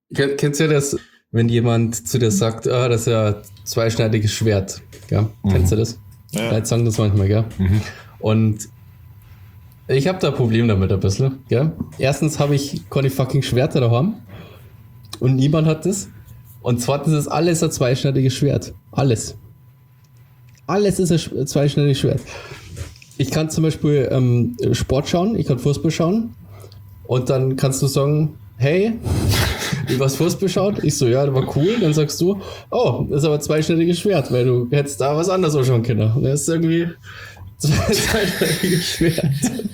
Kennst du das, wenn jemand zu dir sagt, das ist ja ein zweischneidiges Schwert? Gell? Kennst du das? Ja. Leute sagen das manchmal, gell? Und ich habe da ein Problem damit ein bisschen, gell? Erstens habe ich keine fucking Schwerter daheim und niemand hat das. Und zweitens ist alles ein zweischneidiges Schwert. Alles. Alles ist ein zweischneidiges Schwert. Ich kann zum Beispiel Sport schauen, ich kann Fußball schauen und dann kannst du sagen, hey, du hast Fußball schaut? Ich so, ja, das war cool. Dann sagst du, oh, das ist aber ein zweischneidiges Schwert, weil du hättest da was anderes auch schauen können. Und das ist irgendwie zweischneidiges Schwert.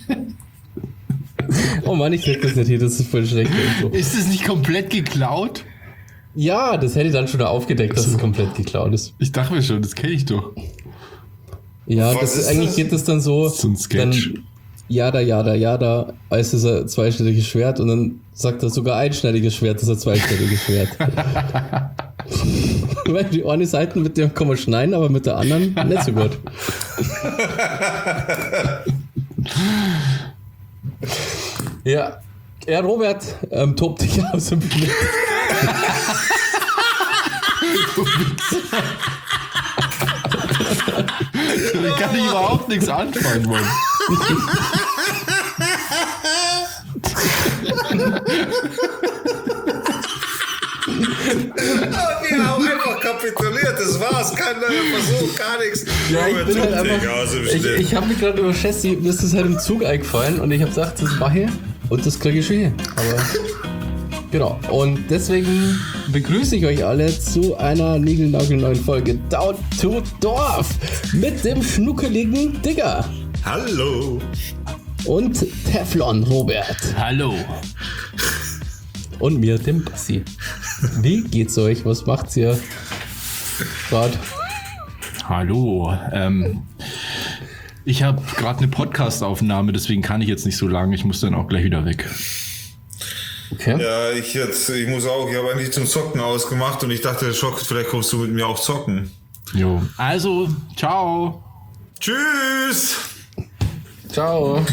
Oh Mann, ich krieg das nicht hier, das ist voll schlecht. So. Ist das nicht komplett geklaut? Ja, das hätte ich dann schon aufgedeckt, dass es komplett geklaut ist. Ich dachte mir schon, das kenne ich doch. Ja, Was ist eigentlich das? geht das dann so. So ein Sketch. Dann, jada, als ist ein zweischneidiges Schwert und dann sagt er sogar einschneidiges Schwert, das ist ein zweischneidiges Schwert. Weil die eine Seite mit dem kann man schneiden, aber mit der anderen nicht so gut. Ja, Robert, tob dich aus dem Bild. Da kann ich überhaupt nichts anfangen, Mann. Wir haben einfach kapituliert, das war's. Kein neuer Versuch, gar nichts. Ja, ich bin halt einfach, ich habe mich gerade über Chassis, mir ist das halt im Zug eingefallen und ich habe gesagt, das mache ich und das kriege ich schon hin. Aber genau, und deswegen begrüße ich euch alle zu einer niegelnagelneuen Folge Down to Dorf mit dem schnuckeligen Digger Hallo. und Teflon Robert Hallo. und mir, dem Bassi. Wie geht's euch? Was macht's ihr gerade? Hallo. Ich habe gerade eine Podcast-Aufnahme, deswegen kann ich jetzt nicht so lange. Ich muss dann auch gleich wieder weg. Okay. Ja, ich muss auch, ich habe eigentlich zum Zocken ausgemacht und ich dachte, Schock, vielleicht kommst du mit mir auch zocken. Jo. Also, ciao. Tschüss. Ciao.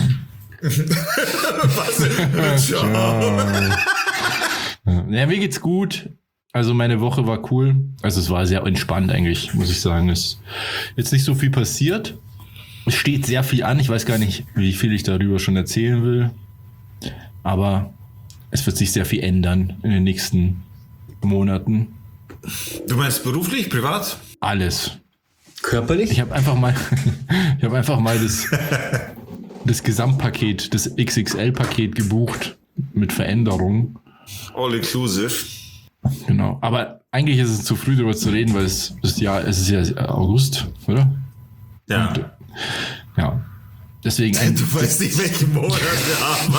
Was? Ciao. Ja, mir geht's gut. Also meine Woche war cool. Also es war sehr entspannt eigentlich, muss ich sagen. Es ist jetzt nicht so viel passiert. Es steht sehr viel an. Ich weiß gar nicht, wie viel ich darüber schon erzählen will. Aber es wird sich sehr viel ändern in den nächsten Monaten. Du meinst beruflich, privat? Alles. Körperlich? Ich habe einfach mal das Gesamtpaket, das XXL-Paket gebucht mit Veränderungen. All inclusive. Genau. Aber eigentlich ist es zu früh darüber zu reden, weil es ist ja August, oder? Ja. Und, ja. Deswegen Du weißt nicht, welchen Monat wir haben,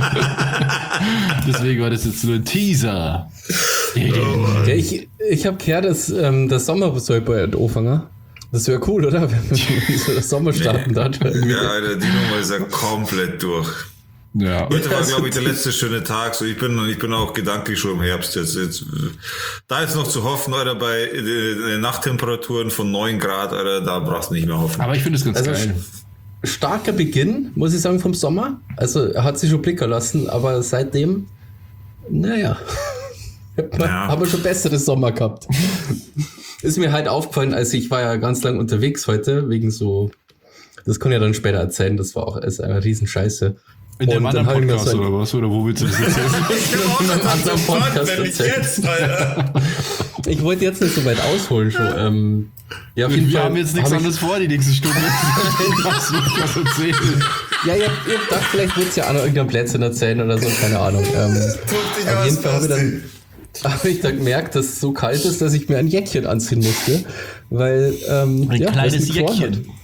Alter. deswegen war das jetzt nur ein Teaser. Ja, ich habe gehört, dass das Sommer soll bald anfangen. Das wäre cool, oder? Wenn man so das Sommer starten darf. Ja, Alter, die Nummer ist ja komplett durch. Ja. Heute war, glaube ich, der letzte schöne Tag. So, ich bin auch gedanklich schon im Herbst jetzt. Da jetzt noch zu hoffen, Alter, bei Nachttemperaturen von 9 Grad, Alter, da brauchst du nicht mehr hoffen. Aber ich finde es ganz Also geil. starker Beginn, muss ich sagen, vom Sommer. Also er hat sich schon blicken lassen, aber seitdem, naja, haben wir schon bessere Sommer gehabt. Ist mir halt aufgefallen, also ich war ja ganz lang unterwegs heute, wegen so, das kann ich ja dann später erzählen, das war auch eine Riesenscheiße. In dem Und dann anderen hab ich mir Podcast so oder was? Oder wo willst du das erzählen? Ich bin auch total gespannt, wenn nicht erzählen. jetzt, Alter. Ich wollte jetzt nicht so weit ausholen schon. Ja, auf jeden Wir Fall haben jetzt nichts anderes vor, die nächste Stunde. Was will ich das erzählen? Ja, ihr dacht, vielleicht wird es ja auch noch irgendein Plätzchen erzählen oder so, keine Ahnung. Auf jeden Fall habe ich dann gemerkt, dass es so kalt ist, dass ich mir ein Jäckchen anziehen musste. Weil, Ein kleines weil's mich gefroren Jäckchen.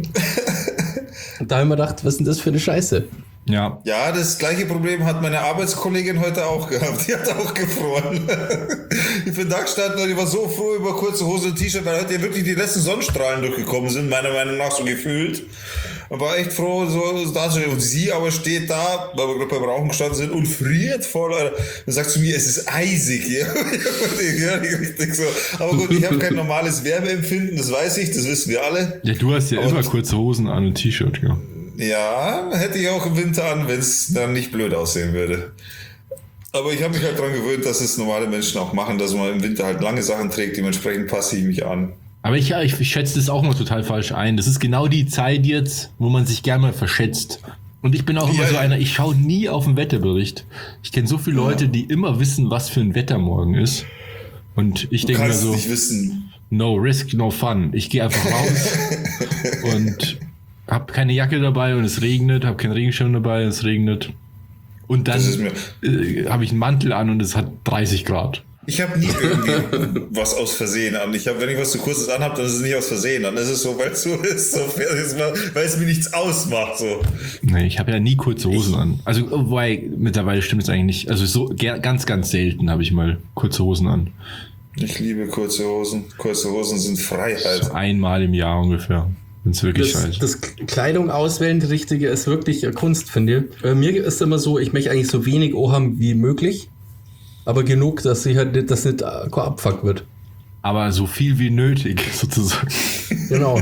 hat. Und da habe ich mir gedacht, was ist denn das für eine Scheiße? Ja. Ja, das gleiche Problem hat meine Arbeitskollegin heute auch gehabt. Die hat auch gefroren. Ich bin da gestanden und ich war so froh über kurze Hose und T-Shirt, weil heute ja wirklich die letzten Sonnenstrahlen durchgekommen sind, meiner Meinung nach so gefühlt. Und war echt froh, so da zu stehen. Und sie aber steht da, weil wir gerade beim Rauchen gestanden sind und friert voll. Und sagt zu mir, es ist eisig hier. Ja, richtig so. Aber gut, ich habe kein normales Wärmeempfinden, das weiß ich, das wissen wir alle. Ja, du hast ja Aber immer kurze Hosen an und T-Shirt, ja. Ja, hätte ich auch im Winter an, wenn es dann nicht blöd aussehen würde. Aber ich habe mich halt daran gewöhnt, dass es normale Menschen auch machen, dass man im Winter halt lange Sachen trägt. Dementsprechend passe ich mich an. Aber ich schätze das auch mal total falsch ein. Das ist genau die Zeit jetzt, wo man sich gerne mal verschätzt. Und ich bin auch immer so einer, ich schaue nie auf den Wetterbericht. Ich kenne so viele Leute, die immer wissen, was für ein Wetter morgen ist. Und ich denke mir so, nicht wissen. No risk, no fun. Ich gehe einfach raus und habe keine Jacke dabei und es regnet, habe keinen Regenschirm dabei und es regnet. Und dann habe ich einen Mantel an und es hat 30 Grad. Ich habe nie irgendwie was aus Versehen an. Wenn ich was zu kurzes anhabe, dann ist es nicht aus Versehen. Dann ist es so, weil es so ist, weil es mir nichts ausmacht. So. Nee, ich habe ja nie kurze Hosen an. Also, wobei, mittlerweile stimmt es eigentlich nicht. Also so ganz, ganz selten habe ich mal kurze Hosen an. Ich liebe kurze Hosen. Kurze Hosen sind Freiheit. So einmal im Jahr ungefähr. Wenn es wirklich scheiße. Das Kleidung auswählen, die richtige, ist wirklich Kunst, finde ich. Mir ist immer so, ich möchte eigentlich so wenig haben wie möglich. Aber genug, dass ich halt das nicht abfuck wird. Aber so viel wie nötig, sozusagen. Genau.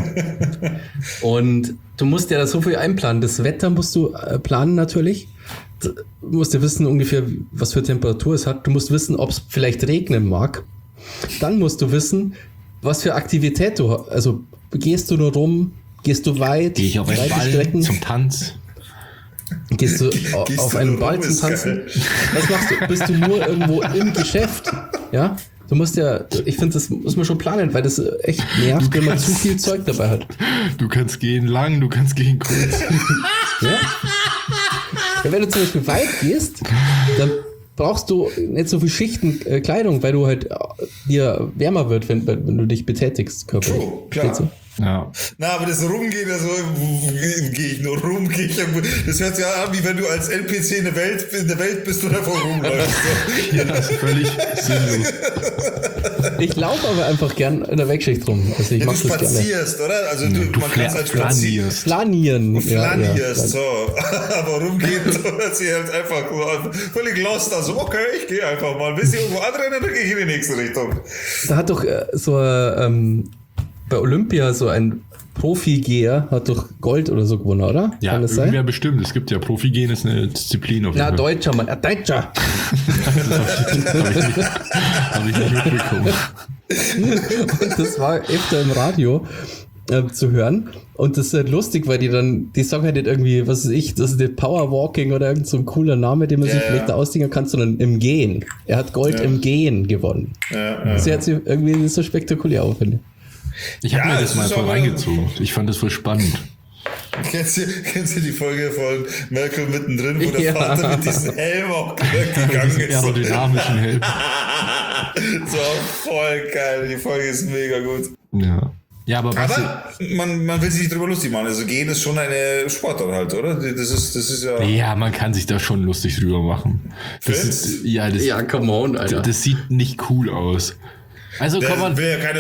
Und du musst ja da so viel einplanen. Das Wetter musst du planen natürlich. Du musst ja wissen ungefähr, was für Temperatur es hat. Du musst wissen, ob es vielleicht regnen mag. Dann musst du wissen, was für Aktivität du hast. Also gehst du nur rum, gehst du weit? Gehe ich auf einen Ball Strecken? zum Tanz? Gehst du auf einen Ball zum Tanzen? Was machst du? Bist du nur irgendwo im Geschäft? Ja? Du musst ja, ich finde, das muss man schon planen, weil das echt nervt, wenn man zu viel Zeug dabei hat. Du kannst gehen lang, du kannst gehen kurz. Ja? Ja, wenn du zum Beispiel weit gehst, dann brauchst du nicht so viel Schichten Kleidung, weil du halt dir wärmer wird, wenn du dich betätigst körperlich. Oh, klar. Ja. Na, aber das Rumgehen, also gehe ich nur rum, das hört sich an, wie wenn du als NPC in der Welt bist und einfach rumläufst. Ja, das ist völlig sinnlos. Ich laufe aber einfach gern in der Wegschicht rum. Also ich Ja, mach du das gerne. spazierst, oder? Also man kann es halt spazieren. Flanieren. Flanierst, so. Aber rumgehen, dass sie halt einfach so völlig lost, also okay, ich gehe einfach mal. Bis ich irgendwo anrennen, dann gehe ich in die nächste Richtung. Da hat doch bei Olympia so ein Profi-Geher hat doch Gold oder so gewonnen, oder? Ja, kann das irgendwer sein? bestimmt. Es gibt ja Profi-Gehen, ist eine Disziplin auf jeden Na, Fall. Deutscher, Mann. Deutscher! Hab ich nicht mitbekommen. Und das war öfter im Radio zu hören. Und das ist halt lustig, weil die sagen halt nicht irgendwie, was weiß ich, das ist nicht Powerwalking oder irgend so ein cooler Name, den man sich vielleicht da ausdenken kann, sondern im Gehen. Er hat Gold im Gehen gewonnen. Das hört sich irgendwie so spektakulär auf, finde ich. Ich habe mir das mal voll aber reingezogen. Ich fand das voll spannend. Kennst du die Folge von Malcolm mittendrin, wo der Vater mit diesem Helm auch gegangen Diesen ist? aerodynamischen Helm. So, voll geil. Die Folge ist mega gut. Ja. Ja, aber was... Aber man will sich nicht drüber lustig machen. Also gehen ist schon eine Sportart halt, oder? Das ist ja... Ja, man kann sich da schon lustig drüber machen. Das ist, ja, come on, Alter. Das sieht nicht cool aus. Also kann man...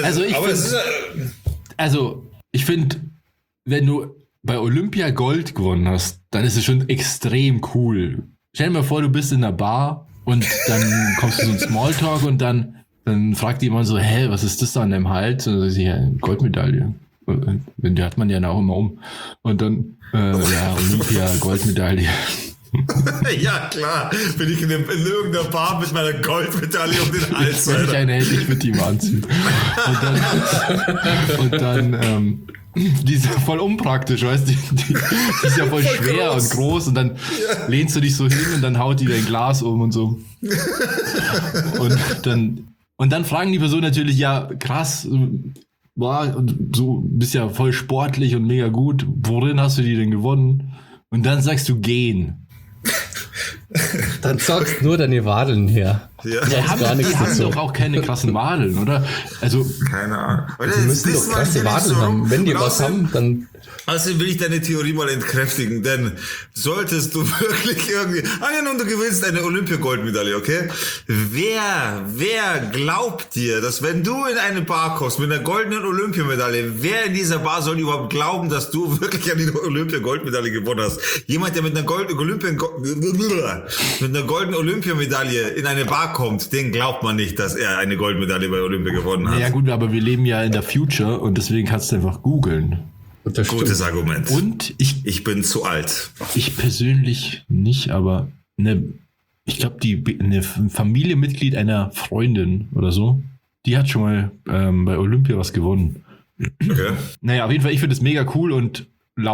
Also ich finde, wenn du bei Olympia Gold gewonnen hast, dann ist es schon extrem cool. Stell dir mal vor, du bist in einer Bar und dann kommst du so ein Smalltalk und dann fragt jemand so, hä, was ist das da an deinem Hals? Und dann sag ich, ja, Goldmedaille. Die hat man ja auch immer um. Und dann, Olympia, Goldmedaille. Ja, klar. Bin ich in irgendeiner Bar mit meiner Goldmedaille um den Hals. Wenn ich eine hätte, ich würde die mal anziehen. Und dann die ist ja voll unpraktisch, weißt du? Die ist ja voll schwer groß. Und groß und dann lehnst du dich so hin und dann haut die dein Glas um und so. Und dann fragen die Person natürlich, ja, krass, boah, du bist ja voll sportlich und mega gut. Worin hast du die denn gewonnen? Und dann sagst du gehen. Dann zockst nur deine Wadeln her. Ja. Die haben doch auch keine krassen Wadeln, oder? Also, keine Ahnung. Die müssen doch krasse Wadeln haben. Wenn die was haben, dann... Außerdem will ich deine Theorie mal entkräftigen, denn solltest du wirklich irgendwie... Angenommen, du gewinnst eine Olympia-Goldmedaille, okay? Wer glaubt dir, dass wenn du in eine Bar kommst mit einer goldenen Olympiamedaille, wer in dieser Bar soll überhaupt glauben, dass du wirklich an die Olympia-Goldmedaille gewonnen hast? Jemand, der mit einer goldenen Olympiamedaille in eine Bar kommt, den glaubt man nicht, dass er eine Goldmedaille bei Olympia gewonnen hat. Ja gut, aber wir leben ja in der Future und deswegen kannst du einfach googeln. Gutes Argument. Und ich bin zu alt. Ich persönlich nicht, aber eine ich glaube, eine Familienmitglied einer Freundin oder so, die hat schon mal bei Olympia was gewonnen. Okay. Naja, auf jeden Fall, ich finde es mega cool und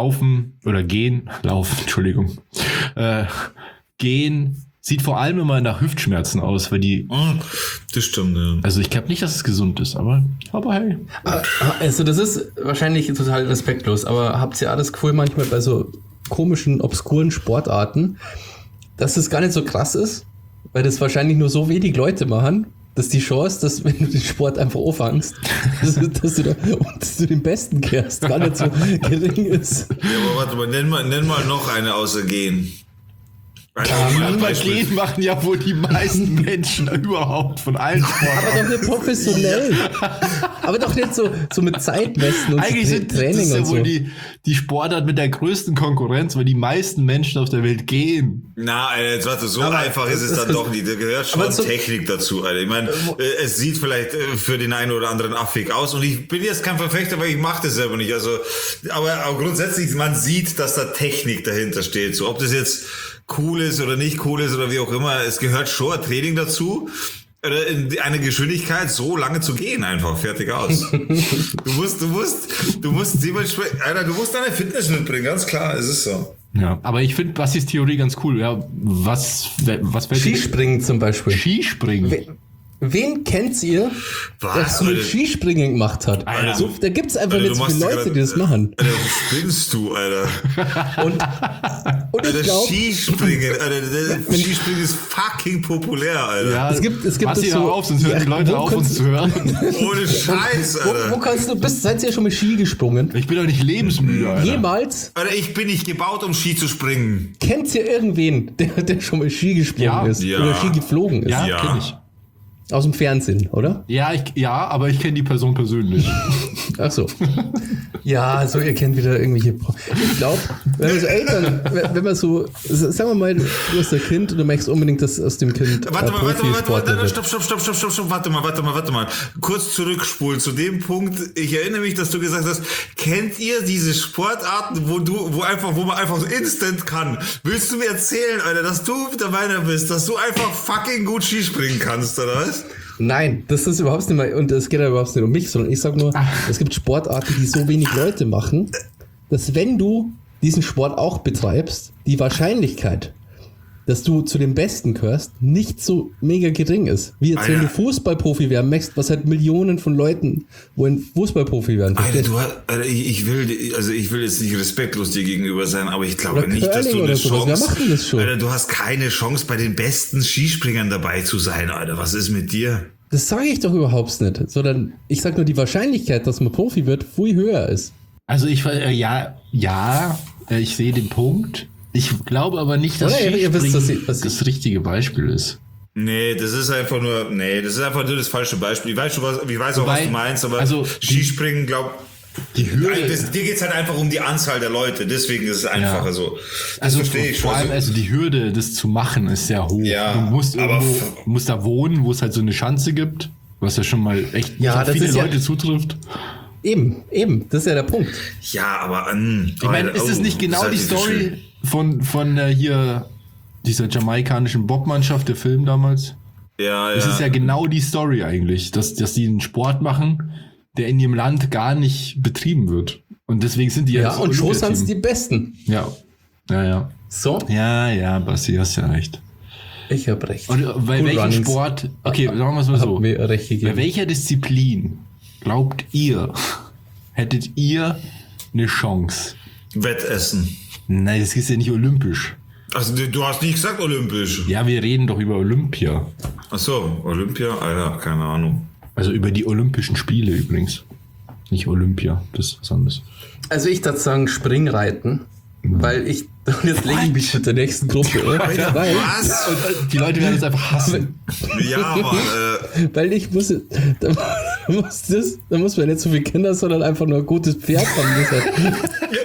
gehen sieht vor allem immer nach Hüftschmerzen aus, weil die, Das stimmt, ja. also ich glaube nicht, dass es gesund ist, aber hey. Also das ist wahrscheinlich total respektlos, aber habt ihr alles Gefühl manchmal bei so komischen, obskuren Sportarten, dass es gar nicht so krass ist, weil das wahrscheinlich nur so wenig Leute machen, dass die Chance, dass wenn du den Sport einfach anfängst, dass du zu den Besten kehrst, gar nicht so gering ist. Ja, aber warte mal, nenn mal noch eine außer Gehen. Gehen machen ja wohl die meisten Menschen überhaupt von allen Sportarten. Aber doch nicht professionell. Aber doch nicht so mit Zeitmessen und Eigentlich sind Training das ja und so. wohl die Sportart mit der größten Konkurrenz, weil die meisten Menschen auf der Welt gehen. Na, Alter, jetzt warte, so einfach ist es dann doch nicht. Da gehört schon so, Technik dazu, Alter. Ich meine, es sieht vielleicht für den einen oder anderen affig aus und ich bin jetzt kein Verfechter, weil ich mache das selber nicht. Also, aber grundsätzlich, man sieht, dass da Technik dahinter steht. So, ob das jetzt cool ist oder nicht cool ist oder wie auch immer, es gehört schon ein Training dazu. Oder in einer Geschwindigkeit so lange zu gehen, einfach fertig aus. Du musst dementsprechend, Alter, du musst deine Fitness mitbringen, ganz klar, es ist so. Ja, aber ich finde Bassis Theorie ganz cool. Ja, was fällt Skispringen zum Beispiel. Skispringen. Wen kennt ihr, der so mit Skispringen gemacht hat? Alter. So, da gibt es einfach Alter, nicht so viele Leute, die das machen. Alter, wo spinnst du, Alter? Und ich Alter, glaube, Skispringen, Alter, Skispringen ist fucking populär, Alter. Ja, es gibt Bassi, das so, hör auf, sonst hören die Leute wo auf, uns zu hören. Ohne Scheiß, Alter. Wo kannst du, seid ihr schon mit Ski gesprungen? Ich bin doch nicht lebensmüde, Alter. Jemals Alter, ich bin nicht gebaut, um Ski zu springen. kennt ihr irgendwen, der schon mal Ski gesprungen ist? Ja. Oder Ski geflogen ist? Ja, Ja. kenn ich. Aus dem Fernsehen, oder? Ja, aber ich kenne die Person persönlich. Ach so. Ja, also ihr kennt wieder irgendwelche. Ich glaube, wenn man so Eltern, wenn man so, sagen wir mal, du hast ein Kind und du möchtest unbedingt, dass aus dem Kind Warte mal, Profisportler wird. stopp, warte mal. Kurz zurückspulen zu dem Punkt. Ich erinnere mich, dass du gesagt hast, kennt ihr diese Sportarten, wo man einfach instant kann? Willst du mir erzählen, Alter, dass du der Meinung bist, dass du einfach fucking gut Skispringen kannst, oder was? Nein, das ist überhaupt nicht mal, und es geht ja überhaupt nicht um mich, sondern ich sag nur, es gibt Sportarten, die so wenig Leute machen, dass wenn du diesen Sport auch betreibst, die Wahrscheinlichkeit, dass du zu den Besten gehörst, nicht so mega gering ist. Wie jetzt, wenn du Fußballprofi werden möchtest, was halt Millionen von Leuten wollen Fußballprofi werden. Alter, ich will jetzt nicht respektlos dir gegenüber sein, aber ich glaube Oder nicht, dass Curling du oder eine sowas. Wer macht denn das schon? Alter, du hast keine Chance, bei den besten Skispringern dabei zu sein, Alter. Was ist mit dir? Das sage ich doch überhaupt nicht, sondern ich sag nur, die Wahrscheinlichkeit, dass man Profi wird, viel höher ist. Also ich sehe den Punkt. Ich glaube aber nicht, dass Oder ihr wisst, Skispringen dass das richtige Beispiel ist. Nee, das ist einfach nur das falsche Beispiel. Ich weiß auch, was du meinst, aber also Skispringen, die Hürde. dir geht's halt einfach um die Anzahl der Leute, deswegen ist es einfacher so. Das Also verstehe ich schon. vor allem, also die Hürde, das zu machen, ist sehr hoch. Ja, du musst aber musst da wohnen, wo es halt so eine Schanze gibt, was ja schon mal echt Ja, auf das viele ist ja- Leute zutrifft. Eben, das ist ja der Punkt. Ja, aber Ich meine, ist es nicht genau die Story von hier dieser jamaikanischen Bobmannschaft, der Film damals? Ja. Das ist ja genau die Story eigentlich, dass die einen Sport machen, der in ihrem Land gar nicht betrieben wird. Und deswegen sind die Ja, das und schon sind Olympiateam. es die Besten. Ja. So, Ja, Basti, hast ja recht. ich hab recht. Und bei Cool welchem Runnings. Sport, okay, sagen wir es mal so, Hab mir recht bei gegeben. welcher Disziplin glaubt ihr, hättet ihr eine Chance? Wettessen. Nein, das ist ja nicht olympisch. Also du hast nicht gesagt olympisch. Ja, wir reden doch über Olympia. Ach so, Olympia? Alter, keine Ahnung. Also über die Olympischen Spiele übrigens. Nicht Olympia, das ist was anderes. Also ich würde sagen Springreiten, weil ich, und jetzt lege ich mich mit der nächsten Gruppe, weil, Was? Die Leute werden uns einfach hassen. Ja, Mann, weil ich muss, da muss man nicht so viele Kinder, sondern einfach nur ein gutes Pferd haben,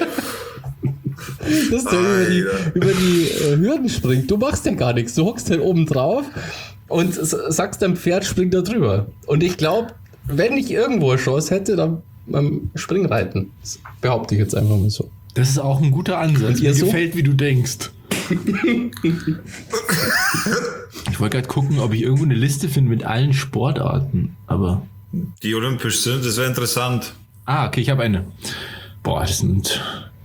das der über die Hürden springt. Du machst ja gar nichts, du hockst halt oben drauf und sagst deinem Pferd, spring da drüber. Und ich glaube, wenn ich irgendwo eine Chance hätte, dann beim Springreiten. Das behaupte ich jetzt einfach mal so. Das ist auch ein guter Ansatz. Und ihr Mir so? gefällt, wie du denkst. Ich wollte gerade gucken, ob ich irgendwo eine Liste finde mit allen Sportarten, aber... Die olympisch sind, das wäre interessant. Okay, ich habe eine. Boah, das sind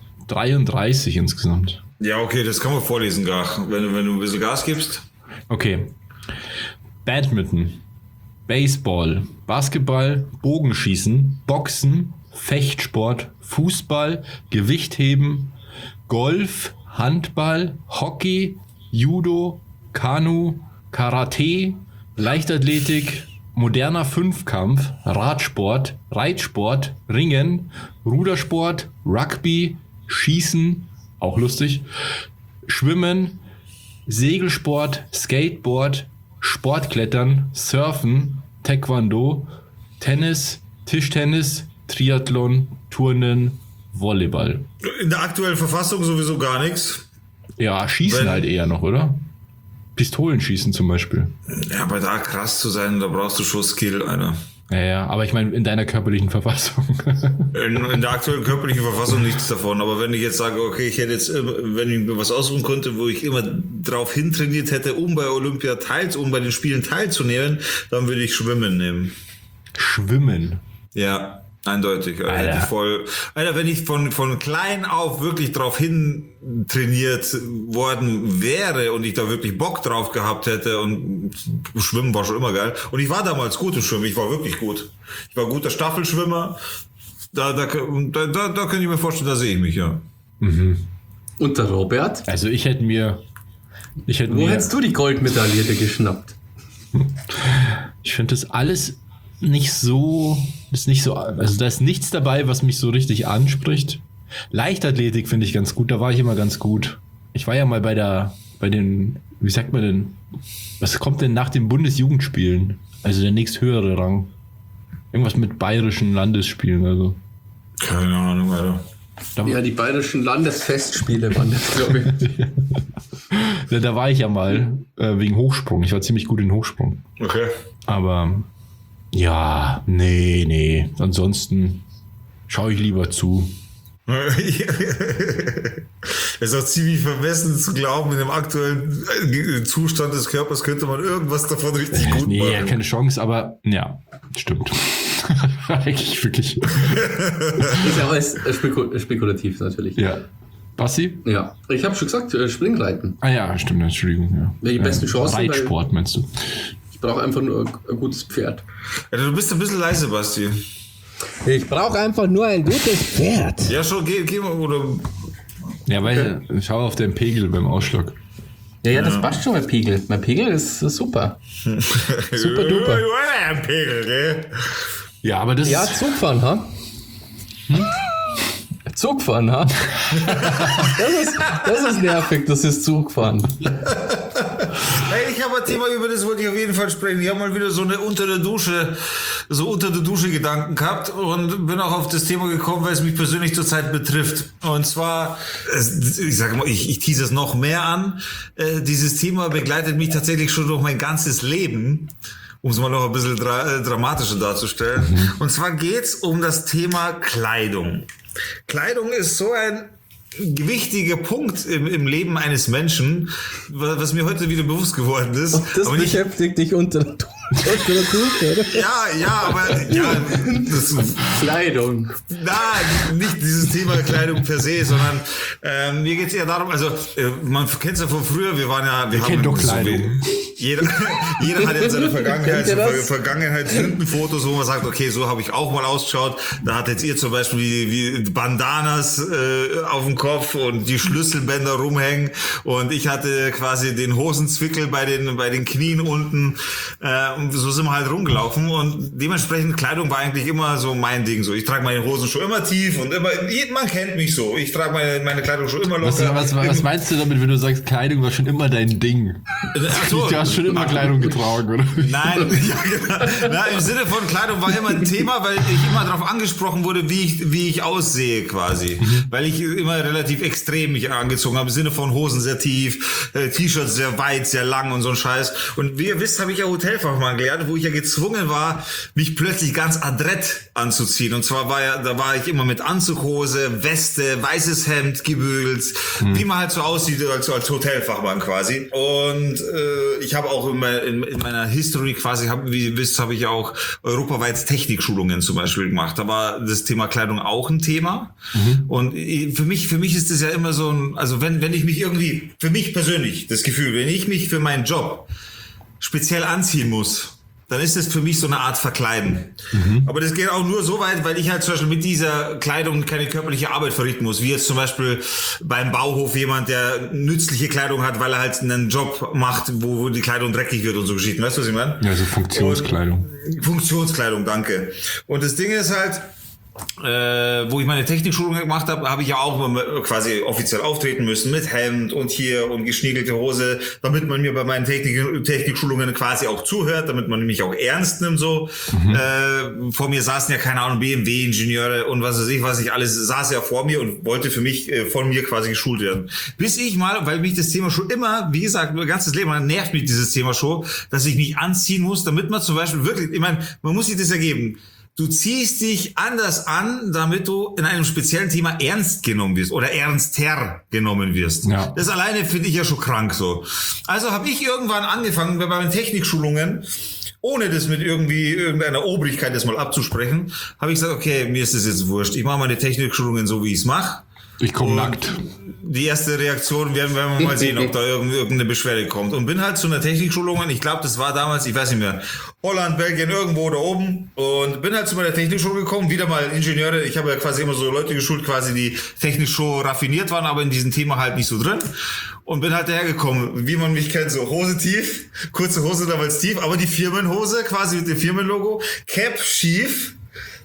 33 insgesamt. Ja, okay, das kann man vorlesen, Gach, wenn du ein bisschen Gas gibst. Okay. Badminton, Baseball, Basketball, Bogenschießen, Boxen, Fechtsport, Fußball, Gewichtheben, Golf, Handball, Hockey, Judo, Kanu, Karate, Leichtathletik, moderner Fünfkampf, Radsport, Reitsport, Ringen, Rudersport, Rugby, Schießen, auch lustig, Schwimmen, Segelsport, Skateboard, Sportklettern, Surfen, Taekwondo, Tennis, Tischtennis, Triathlon, Turnen, Volleyball. In der aktuellen Verfassung sowieso gar nichts. Ja, Schießen halt eher noch, oder? Pistolenschießen zum Beispiel. Ja, aber da krass zu sein, da brauchst du schon Skill, Alter. Ja, aber ich meine in deiner körperlichen Verfassung. In der aktuellen körperlichen Verfassung nichts davon. Aber wenn ich jetzt sage, okay, ich hätte jetzt, wenn ich mir was aussuchen konnte, wo ich immer drauf hintrainiert hätte, um bei Olympia um bei den Spielen teilzunehmen, dann würde ich Schwimmen nehmen. Schwimmen? Ja, eindeutig. Alter. Alter, wenn ich von klein auf wirklich drauf hin trainiert worden wäre und ich da wirklich Bock drauf gehabt hätte, und Schwimmen war schon immer geil. Und ich war damals gut im Schwimmen, ich war wirklich gut. Ich war guter Staffelschwimmer. Da könnte ich mir vorstellen, da sehe ich mich, ja. Mhm. Und der Robert? Also ich hätte mir... Wo hättest du die Goldmedaille dir geschnappt? Ich finde das alles nicht so, also da ist nichts dabei, was mich so richtig anspricht. Leichtathletik finde ich ganz gut, da war ich immer ganz gut. Ich war ja mal bei den, wie sagt man denn, was kommt denn nach den Bundesjugendspielen? Also der nächsthöhere Rang. Irgendwas mit bayerischen Landesspielen, also. Keine Ahnung, Alter. Ja, die bayerischen Landesfestspiele waren das, glaube ich. Da war ich ja mal wegen Hochsprung. Ich war ziemlich gut in Hochsprung. Okay. Aber ja, nee. Ansonsten schaue ich lieber zu. Es ist auch ziemlich vermessen zu glauben, in dem aktuellen Zustand des Körpers könnte man irgendwas davon richtig gut machen. Nee, keine Chance, aber ja, stimmt. Eigentlich wirklich. Ist ja alles spekulativ natürlich. Ja. Basti? Ja, ich habe schon gesagt, Springreiten. Ja, stimmt, Entschuldigung. Ja. Die besten Chancen. Reitsport meinst du? Ich brauche einfach nur ein gutes Pferd. Ja, du bist ein bisschen leise, Basti. Ich brauche einfach nur ein gutes Pferd. Ja, schon, geh mal, oder... Ja, weil schau auf den Pegel beim Ausschlag. Ja, das passt schon, mein Pegel. Mein Pegel ist super. Super duper. Ein Pegel, gell? Ja, aber das Ja, Zugfahren, ha? Zugfahren, ha? Das ist nervig, das ist Zugfahren. Hey, ich habe ein Thema, über das wollte ich auf jeden Fall sprechen. Ich habe mal wieder so eine unter der Dusche Gedanken gehabt und bin auch auf das Thema gekommen, weil es mich persönlich zurzeit betrifft. Und zwar, ich sage mal, ich tease es noch mehr an. Dieses Thema begleitet mich tatsächlich schon durch mein ganzes Leben, um es mal noch ein bisschen dramatischer darzustellen. Und zwar geht's um das Thema Kleidung. Kleidung ist so ein wichtiger Punkt im Leben eines Menschen, was mir heute wieder bewusst geworden ist. Und das aber nicht, beschäftigt dich unter der Dusche, oder? das Kleidung. Nein, nicht dieses Thema Kleidung per se, sondern mir geht's eher darum, also man kennt es ja von früher, wir kennen doch Kleidung. Jeder hat ja in seiner Vergangenheit Sündenfotos, wo man sagt, okay, so habe ich auch mal ausgeschaut. Da hat jetzt ihr zum Beispiel wie Bandanas auf dem Kopf und die Schlüsselbänder rumhängen und ich hatte quasi den Hosenzwickel bei den Knien unten. Und so sind wir halt rumgelaufen und dementsprechend Kleidung war eigentlich immer so mein Ding. So, ich trage meine Hosen schon immer tief und immer, man kennt mich so. Ich trage meine Kleidung schon immer locker. Was meinst du damit, wenn du sagst, Kleidung war schon immer dein Ding? Ach so, Du hast hast schon immer Kleidung getragen, oder? Nein, ja, genau. Na, im Sinne von Kleidung war immer ein Thema, weil ich immer darauf angesprochen wurde, wie ich aussehe quasi. Weil ich immer relativ extrem mich angezogen habe, im Sinne von Hosen sehr tief, T-Shirts sehr weit, sehr lang und so ein Scheiß. Und wie ihr wisst, habe ich ja Hotelfachmann gelernt, wo ich ja gezwungen war, mich plötzlich ganz adrett anzuziehen. Und zwar da war ich immer mit Anzughose, Weste, weißes Hemd, gebügelt, wie man halt so aussieht als Hotelfachmann quasi. Und ich habe auch in meiner History quasi, wie ihr wisst, habe ich auch europaweit Technikschulungen zum Beispiel gemacht. Da war das Thema Kleidung auch ein Thema. Und für mich ist das ja immer so ein, also wenn ich mich irgendwie, für mich persönlich das Gefühl, wenn ich mich für meinen Job speziell anziehen muss, dann ist es für mich so eine Art Verkleiden. Aber das geht auch nur so weit, weil ich halt zum Beispiel mit dieser Kleidung keine körperliche Arbeit verrichten muss. Wie jetzt zum Beispiel beim Bauhof jemand, der nützliche Kleidung hat, weil er halt einen Job macht, wo die Kleidung dreckig wird und so Geschichten. Weißt du, was ich meine? Ja, so Funktionskleidung. Funktionskleidung, danke. Und das Ding ist halt, wo ich meine Technikschulung gemacht habe, habe ich ja auch quasi offiziell auftreten müssen mit Hemd und hier und geschniegelte Hose, damit man mir bei meinen Technikschulungen quasi auch zuhört, damit man mich auch ernst nimmt so. Vor mir saßen ja, keine Ahnung, BMW-Ingenieure und was weiß ich alles, saß ja vor mir und wollte für mich von mir quasi geschult werden. Bis ich mal, weil mich das Thema schon immer, wie gesagt, mein ganzes Leben lang nervt mich dieses Thema schon, dass ich mich anziehen muss, damit man zum Beispiel wirklich, ich meine, man muss sich das ergeben. Du ziehst dich anders an, damit du in einem speziellen Thema ernst genommen wirst oder ernster genommen wirst. Ja. Das alleine finde ich ja schon krank so. Also habe ich irgendwann angefangen bei meinen Technikschulungen, ohne das mit irgendeiner Obrigkeit das mal abzusprechen, habe ich gesagt, okay, mir ist das jetzt wurscht. Ich mache meine Technikschulungen so, wie ich es mache. Ich komme nackt. Die erste Reaktion werden wir mal sehen, ob da irgendeine Beschwerde kommt. Und bin halt zu einer Technikschulung, ich glaube, das war damals, ich weiß nicht mehr, Holland, Belgien, irgendwo da oben. Und bin halt zu meiner Technikschule gekommen, wieder mal Ingenieure. Ich habe ja quasi immer so Leute geschult, quasi die technisch schon raffiniert waren, aber in diesem Thema halt nicht so drin. Und bin halt dahergekommen, wie man mich kennt, so Hose tief, kurze Hose damals tief, aber die Firmenhose quasi mit dem Firmenlogo, Cap schief,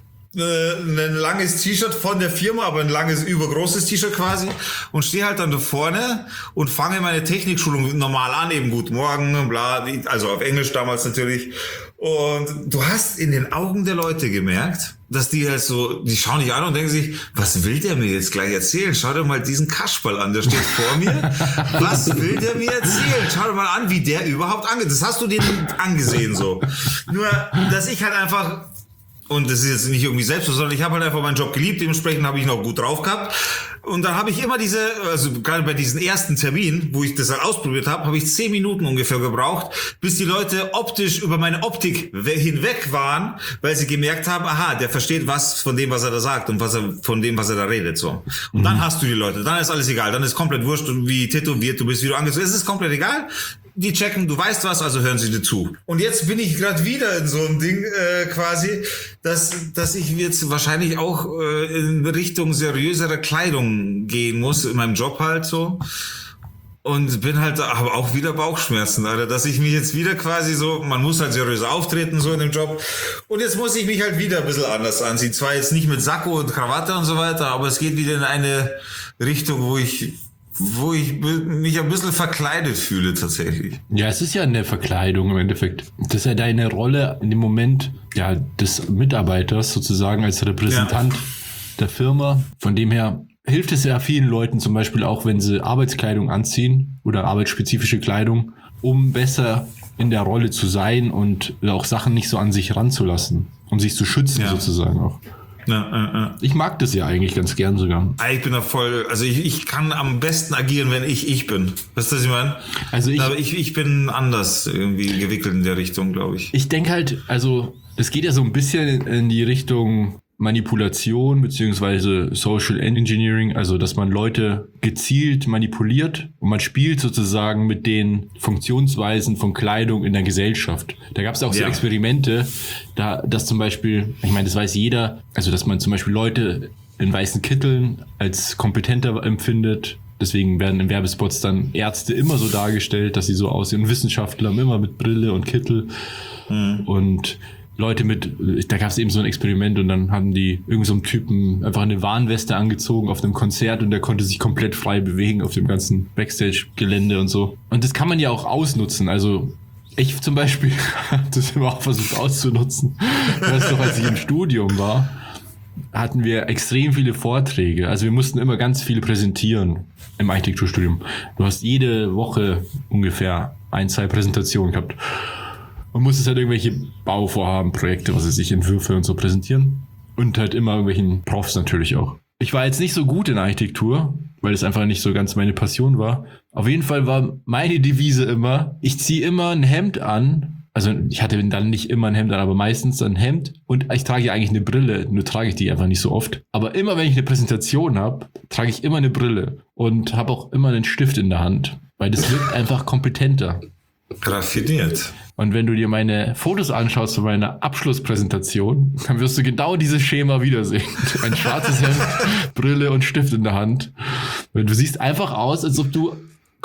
ein langes T-Shirt von der Firma, aber ein langes, übergroßes T-Shirt quasi und stehe halt dann da vorne und fange meine Technikschulung normal an, eben guten Morgen, bla, also auf Englisch damals natürlich. Und du hast in den Augen der Leute gemerkt, dass die halt so, die schauen dich an und denken sich, was will der mir jetzt gleich erzählen? Schau dir mal diesen Kasperl an, der steht vor mir. Was will der mir erzählen? Schau dir mal an, wie der überhaupt angeht. Das hast du denen angesehen so. Nur, dass ich halt einfach, und das ist jetzt nicht irgendwie selbst, sondern ich habe halt einfach meinen Job geliebt, dementsprechend habe ich noch gut drauf gehabt. Und dann habe ich immer also gerade bei diesen ersten Termin, wo ich das halt ausprobiert habe ich 10 Minuten ungefähr gebraucht, bis die Leute optisch über meine Optik hinweg waren, weil sie gemerkt haben, aha, der versteht was von dem, was er da sagt und von dem, was er da redet, so. Und dann hast du die Leute, dann ist alles egal, dann ist komplett wurscht, wie tätowiert du bist, wie du angezogen bist, es ist komplett egal. Die checken, du weißt was, also hören sie dir zu. Und jetzt bin ich gerade wieder in so einem Ding quasi, dass ich jetzt wahrscheinlich auch in Richtung seriöserer Kleidung gehen muss, in meinem Job halt so. Und bin halt, aber auch wieder Bauchschmerzen, Alter, dass ich mich jetzt wieder quasi so, man muss halt seriös auftreten so in dem Job. Und jetzt muss ich mich halt wieder ein bisschen anders anziehen. Zwar jetzt nicht mit Sakko und Krawatte und so weiter, aber es geht wieder in eine Richtung, wo ich mich ein bisschen verkleidet fühle tatsächlich. Ja, es ist ja eine Verkleidung im Endeffekt. Das ist ja deine Rolle in dem Moment, ja, des Mitarbeiters sozusagen als Repräsentant der Firma. Von dem her hilft es ja vielen Leuten zum Beispiel auch, wenn sie Arbeitskleidung anziehen oder arbeitsspezifische Kleidung, um besser in der Rolle zu sein und auch Sachen nicht so an sich ranzulassen, um sich zu schützen sozusagen auch. Ja. Ich mag das ja eigentlich ganz gern sogar. Ich bin da voll, also ich kann am besten agieren, wenn ich bin. Weißt du, was ich meine? Also aber ich bin anders irgendwie gewickelt in der Richtung, glaube ich. Ich denke halt, also es geht ja so ein bisschen in die Richtung Manipulation beziehungsweise Social Engineering, also dass man Leute gezielt manipuliert und man spielt sozusagen mit den Funktionsweisen von Kleidung in der Gesellschaft. Da gab es auch so Experimente, dass zum Beispiel, ich meine, das weiß jeder, also dass man zum Beispiel Leute in weißen Kitteln als kompetenter empfindet. Deswegen werden in Werbespots dann Ärzte immer so dargestellt, dass sie so aussehen, und Wissenschaftler immer mit Brille und Kittel und Leute da gab es eben so ein Experiment und dann haben die irgend so einen Typen einfach eine Warnweste angezogen auf einem Konzert und der konnte sich komplett frei bewegen auf dem ganzen Backstage-Gelände und so. Und das kann man ja auch ausnutzen, also Ich zum Beispiel, das immer auch versucht auszunutzen, weißt du, als ich im Studium war, hatten wir extrem viele Vorträge. Also wir mussten immer ganz viele präsentieren im Architekturstudium. Du hast jede Woche ungefähr 1-2 Präsentationen gehabt. Man musste halt irgendwelche Bauvorhaben, Projekte, was weiß ich, Entwürfe und so präsentieren. Und halt immer irgendwelchen Profs natürlich auch. Ich war jetzt nicht so gut in Architektur, weil es einfach nicht so ganz meine Passion war. Auf jeden Fall war meine Devise immer, ich ziehe immer ein Hemd an. Also ich hatte dann nicht immer ein Hemd an, aber meistens ein Hemd. Und ich trage ja eigentlich eine Brille, nur trage ich die einfach nicht so oft. Aber immer wenn ich eine Präsentation habe, trage ich immer eine Brille. Und habe auch immer einen Stift in der Hand. Weil das wirkt einfach kompetenter. Raffiniert. Und wenn du dir meine Fotos anschaust von meiner Abschlusspräsentation, dann wirst du genau dieses Schema wiedersehen. Ein schwarzes Hemd, Brille und Stift in der Hand. Und du siehst einfach aus, als ob du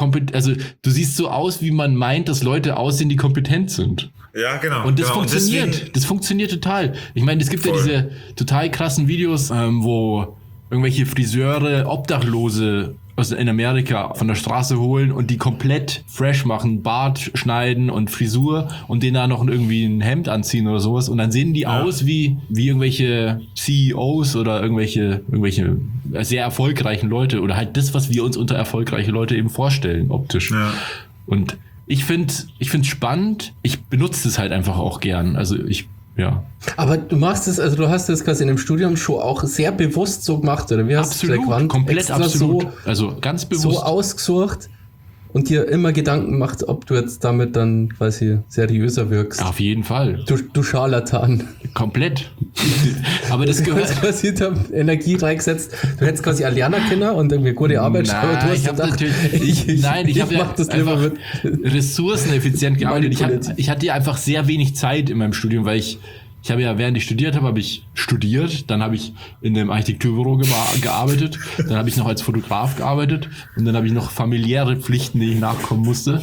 du siehst so aus, wie man meint, dass Leute aussehen, die kompetent sind. Ja, genau. Und das genau. funktioniert. Und deswegen, das funktioniert total. Ich meine, es gibt ja diese total krassen Videos, wo irgendwelche Friseure Obdachlose in Amerika von der Straße holen und die komplett fresh machen, Bart schneiden und Frisur und denen da noch irgendwie ein Hemd anziehen oder sowas und dann sehen die aus wie irgendwelche CEOs oder irgendwelche sehr erfolgreichen Leute oder halt das, was wir uns unter erfolgreiche Leute eben vorstellen, optisch. Ja. Und ich find's spannend. Ich benutze es halt einfach auch gern. Also ja. Aber du machst es, also du hast das quasi in dem Studium schon auch sehr bewusst so gemacht, oder wie hast du es absolut, komplett absolut. Also ganz bewusst. So ausgesucht und dir immer Gedanken gemacht, ob du jetzt damit dann quasi seriöser wirkst. Auf jeden Fall. Du Scharlatan. Komplett. Aber das gehört... Du hast quasi Energie reingesetzt. Du hättest quasi Alerner-Kinder und irgendwie gute Arbeit. Nein, aber du hast gedacht, ich habe ja das einfach mit ressourceneffizient gearbeitet. Ich hatte einfach sehr wenig Zeit in meinem Studium, weil ich habe ja, während ich studiert habe, studiert, dann habe ich in einem Architekturbüro gearbeitet, dann habe ich noch als Fotograf gearbeitet und dann habe ich noch familiäre Pflichten, denen ich nachkommen musste.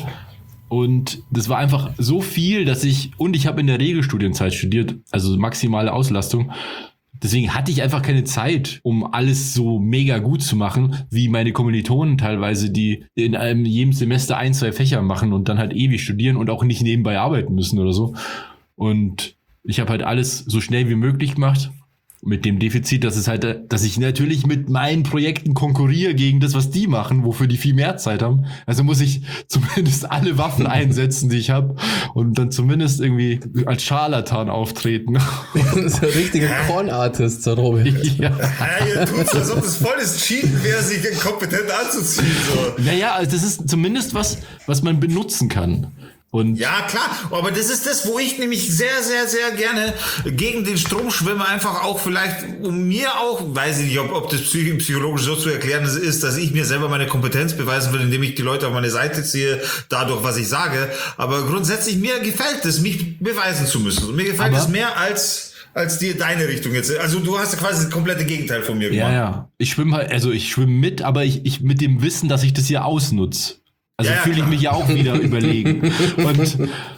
Und das war einfach so viel, ich habe in der Regelstudienzeit studiert, also maximale Auslastung. Deswegen hatte ich einfach keine Zeit, um alles so mega gut zu machen, wie meine Kommilitonen teilweise, die in jedem Semester 1-2 Fächer machen und dann halt ewig studieren und auch nicht nebenbei arbeiten müssen oder so. Und ich habe halt alles so schnell wie möglich gemacht. Mit dem Defizit, dass ich natürlich mit meinen Projekten konkurriere gegen das, was die machen, wofür die viel mehr Zeit haben. Also muss ich zumindest alle Waffen einsetzen, die ich habe und dann zumindest irgendwie als Scharlatan auftreten. Das ist ein richtiger Con-Artist, so Robert. Ja. Ihr tut's, als ob das volles Cheaten wäre, sich kompetent anzuziehen. So. Naja, also das ist zumindest was man benutzen kann. Und ja, klar, aber das ist das, wo ich nämlich sehr, sehr, sehr gerne gegen den Strom schwimme, einfach auch vielleicht, um mir auch, weiß ich nicht, ob das psychologisch so zu erklären ist, dass ich mir selber meine Kompetenz beweisen will, indem ich die Leute auf meine Seite ziehe, dadurch, was ich sage, aber grundsätzlich, mir gefällt es, mich beweisen zu müssen. Und mir gefällt es mehr als dir deine Richtung jetzt. Also du hast quasi das komplette Gegenteil von mir gemacht. Ja. Ich schwimme mit, aber ich mit dem Wissen, dass ich das hier ausnutze. Also fühle ich mich ja auch wieder überlegen. Und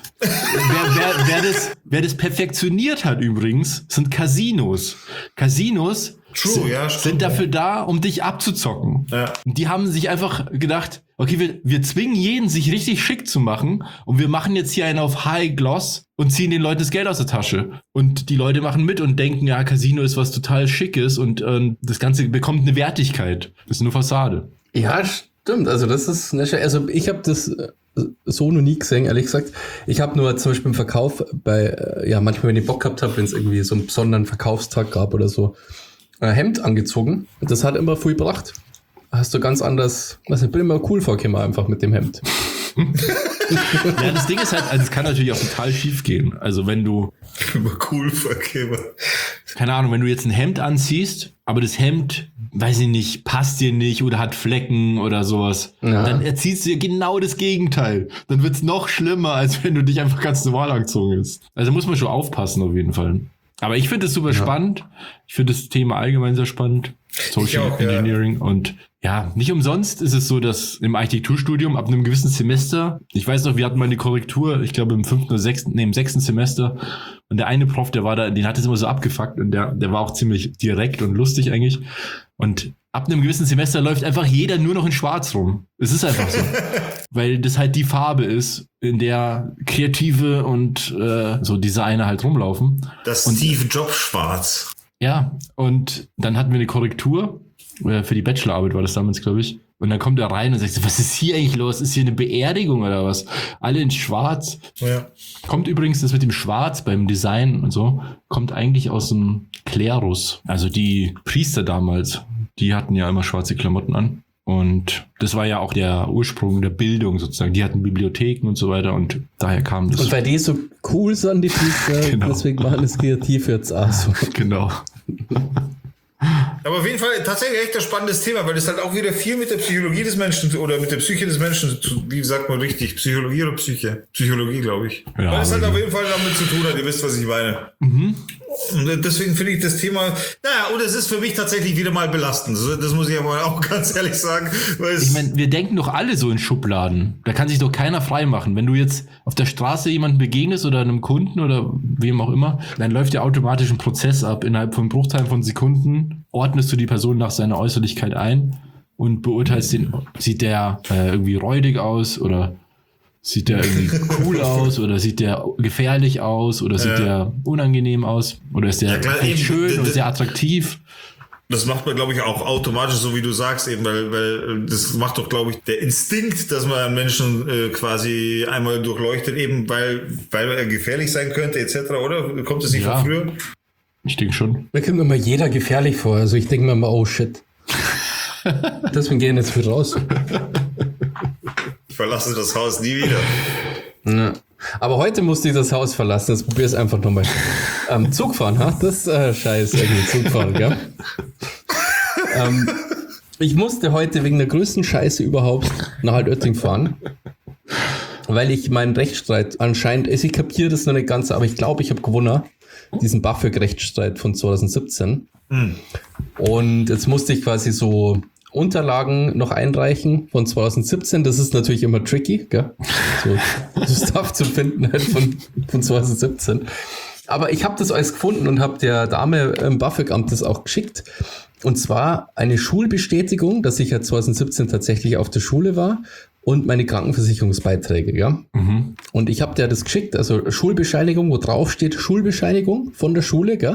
wer das perfektioniert hat übrigens, sind Casinos. Casinos sind dafür da, um dich abzuzocken. Ja. Die haben sich einfach gedacht, okay, wir zwingen jeden, sich richtig schick zu machen und wir machen jetzt hier einen auf High Gloss und ziehen den Leuten das Geld aus der Tasche. Und die Leute machen mit und denken, ja, Casino ist was total Schickes und das Ganze bekommt eine Wertigkeit. Das ist nur Fassade. Ja, stimmt, also das ist also ich habe das so noch nie gesehen, ehrlich gesagt. Ich habe nur zum Beispiel im Verkauf manchmal, wenn ich Bock gehabt habe, wenn es irgendwie so einen besonderen Verkaufstag gab oder so, ein Hemd angezogen. Das hat immer viel gebracht. Hast du ganz anders, ich bin immer cool vorgekommen einfach mit dem Hemd. Ja, das Ding ist halt, also es kann natürlich auch total schief gehen. Also wenn du immer cool vorgekommen. Keine Ahnung, wenn du jetzt ein Hemd anziehst, aber das Hemd, weiß ich nicht, passt dir nicht oder hat Flecken oder sowas, dann erziehst du dir genau das Gegenteil. Dann wird's noch schlimmer, als wenn du dich einfach ganz normal angezogen hast. Also muss man schon aufpassen auf jeden Fall. Aber ich finde es super spannend. Ich finde das Thema allgemein sehr spannend. Social Engineering und ja, nicht umsonst ist es so, dass im Architekturstudium ab einem gewissen Semester, ich weiß noch, wir hatten mal eine Korrektur, ich glaube im 6. Semester und der eine Prof, der war da, den hat es immer so abgefuckt und der war auch ziemlich direkt und lustig eigentlich und ab einem gewissen Semester läuft einfach jeder nur noch in Schwarz rum. Es ist einfach so. Weil das halt die Farbe ist, in der Kreative und so Designer halt rumlaufen. Das Steve Jobs Schwarz. Ja, und dann hatten wir eine Korrektur. Für die Bachelorarbeit war das damals, glaube ich. Und dann kommt er rein und sagt so, was ist hier eigentlich los? Ist hier eine Beerdigung oder was? Alle in Schwarz. Ja. Kommt übrigens das mit dem Schwarz beim Design und so, kommt eigentlich aus dem Klerus. Also die Priester damals, die hatten ja immer schwarze Klamotten an. Und das war ja auch der Ursprung der Bildung sozusagen. Die hatten Bibliotheken und so weiter und daher kam das. Und weil die so cool sind, die Priester, Genau. deswegen machen das kreativ jetzt auch so. Genau. Aber auf jeden Fall tatsächlich echt ein spannendes Thema, weil das halt auch wieder viel mit der Psychologie des Menschen oder mit der Psyche des Menschen, wie sagt man richtig, Psychologie oder Psyche? Psychologie, glaube ich. Ja, weil es halt aber- auf jeden Fall damit zu tun hat, ihr wisst, was ich meine. Und deswegen finde ich das Thema, und es ist für mich tatsächlich wieder mal belastend. Das muss ich aber auch ganz ehrlich sagen. Weil es Ich meine, wir denken doch alle so in Schubladen. Da kann sich doch keiner frei machen. Wenn du jetzt auf der Straße jemandem begegnest oder einem Kunden oder wem auch immer, dann läuft ja automatisch ein Prozess ab. Innerhalb von Bruchteilen von Sekunden ordnest du die Person nach seiner Äußerlichkeit ein und beurteilst den, sieht der irgendwie räudig aus oder sieht der irgendwie cool aus oder sieht der gefährlich aus oder sieht der unangenehm aus oder ist der klar, echt eben, schön oder sehr attraktiv. Das macht man, glaube ich, auch automatisch, so wie du sagst, eben, weil das macht doch, glaube ich, der Instinkt, dass man einen Menschen quasi einmal durchleuchtet, eben weil er gefährlich sein könnte, etc., oder? Kommt es nicht Ja. von früher? Ich denke schon. Mir kommt immer jeder gefährlich vor. Also ich denke mir immer, oh shit. Deswegen gehen jetzt wieder raus. Ich verlasse das Haus nie wieder. Ja. Aber heute musste ich das Haus verlassen. Jetzt probier es einfach nochmal. Zug fahren, ha? Das ist scheiße, irgendwie Zug fahren, gell? Ich musste heute wegen der größten Scheiße überhaupt nach Altötting fahren. Weil ich meinen Rechtsstreit anscheinend, ich kapiere das noch nicht ganz, aber ich glaube, ich habe gewonnen. Diesen BAföG-Rechtsstreit von 2017. Und jetzt musste ich quasi so Unterlagen noch einreichen von 2017. Das ist natürlich immer tricky, gell? So Stuff zu finden halt von 2017. Aber ich habe das alles gefunden und habe der Dame im BAföG-Amt das auch geschickt. Und zwar eine Schulbestätigung, dass ich ja 2017 tatsächlich auf der Schule war und meine Krankenversicherungsbeiträge, ja. Und ich habe der das geschickt, also Schulbescheinigung, wo drauf steht Schulbescheinigung von der Schule, gell?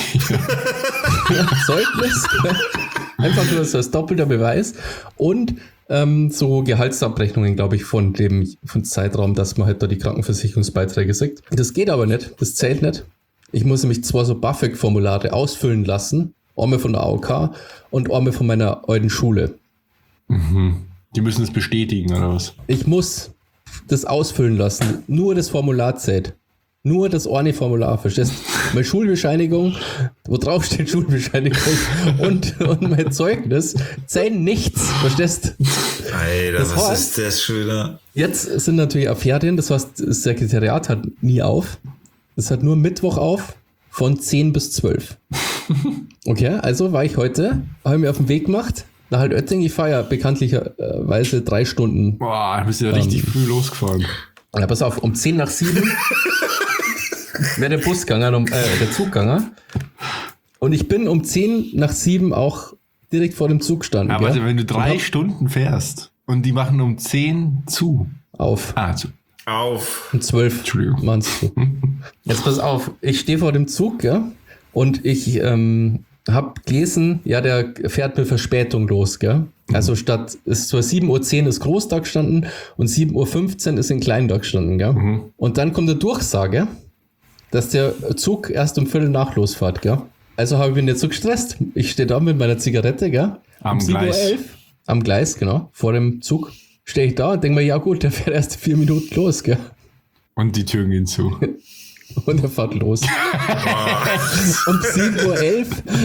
Zeugnis, gell? Einfach nur so als doppelter Beweis und so Gehaltsabrechnungen, glaube ich, von Zeitraum, dass man halt da die Krankenversicherungsbeiträge sieht. Das geht aber nicht, das zählt nicht. Ich muss nämlich zwei so BAföG-Formulare ausfüllen lassen, einmal von der AOK und einmal von meiner alten Schule. Die müssen es bestätigen, oder was? Ich muss das ausfüllen lassen. Nur das Formular zählt. Nur das eine Formular, verstehst du? Meine Schulbescheinigung, wo drauf steht Schulbescheinigung und mein Zeugnis zählen nichts, verstehst du? Alter, Das was heißt- ist das schon wieder? Jetzt sind natürlich auch Ferien, das heißt, das Sekretariat hat nie auf. Es hat nur Mittwoch auf von 10 bis 12. Okay, also war ich heute, habe ich mir auf den Weg gemacht nach Altötting. Ich fahre ja bekanntlicherweise 3 Stunden. Boah, da bist du ja richtig früh losgefahren. Ja, pass auf, um 10 nach 7 wäre der Bus gegangen, der Zug gegangen. Und ich bin um 10 nach 7 auch direkt vor dem Zug gestanden. Aber gell? wenn du 3 Und hab Stunden fährst und die machen um 10 zu. auf. Zu. Auf. Um 12 Entschuldigung. meinst du. Jetzt pass auf, ich stehe vor dem Zug, ja, und ich habe gelesen, ja, der fährt mit Verspätung los, gell. Also statt, ist zwar 7:10 Uhr ist Großtag gestanden und 7:15 Uhr ist in Kleintag gestanden, gell. Und dann kommt eine Durchsage, dass der Zug erst um Viertel nach losfährt, gell. Also habe ich mich nicht so gestresst. Ich stehe da mit meiner Zigarette, gell. Am um Gleis. 7:11 Uhr, am Gleis, genau, vor dem Zug. Stehe ich da und denke mir, ja gut, der fährt erst 4 Minuten los, gell. Und die Türen gehen zu. Und er fährt los. Um 7:11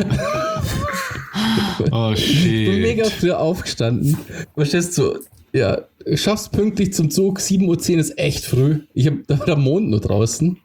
Uhr. Oh Ich bin mega shit. früh aufgestanden. Verstehst du? Ja, schaffst pünktlich zum Zug. 7:10 Uhr ist echt früh. Da war der Mond nur draußen.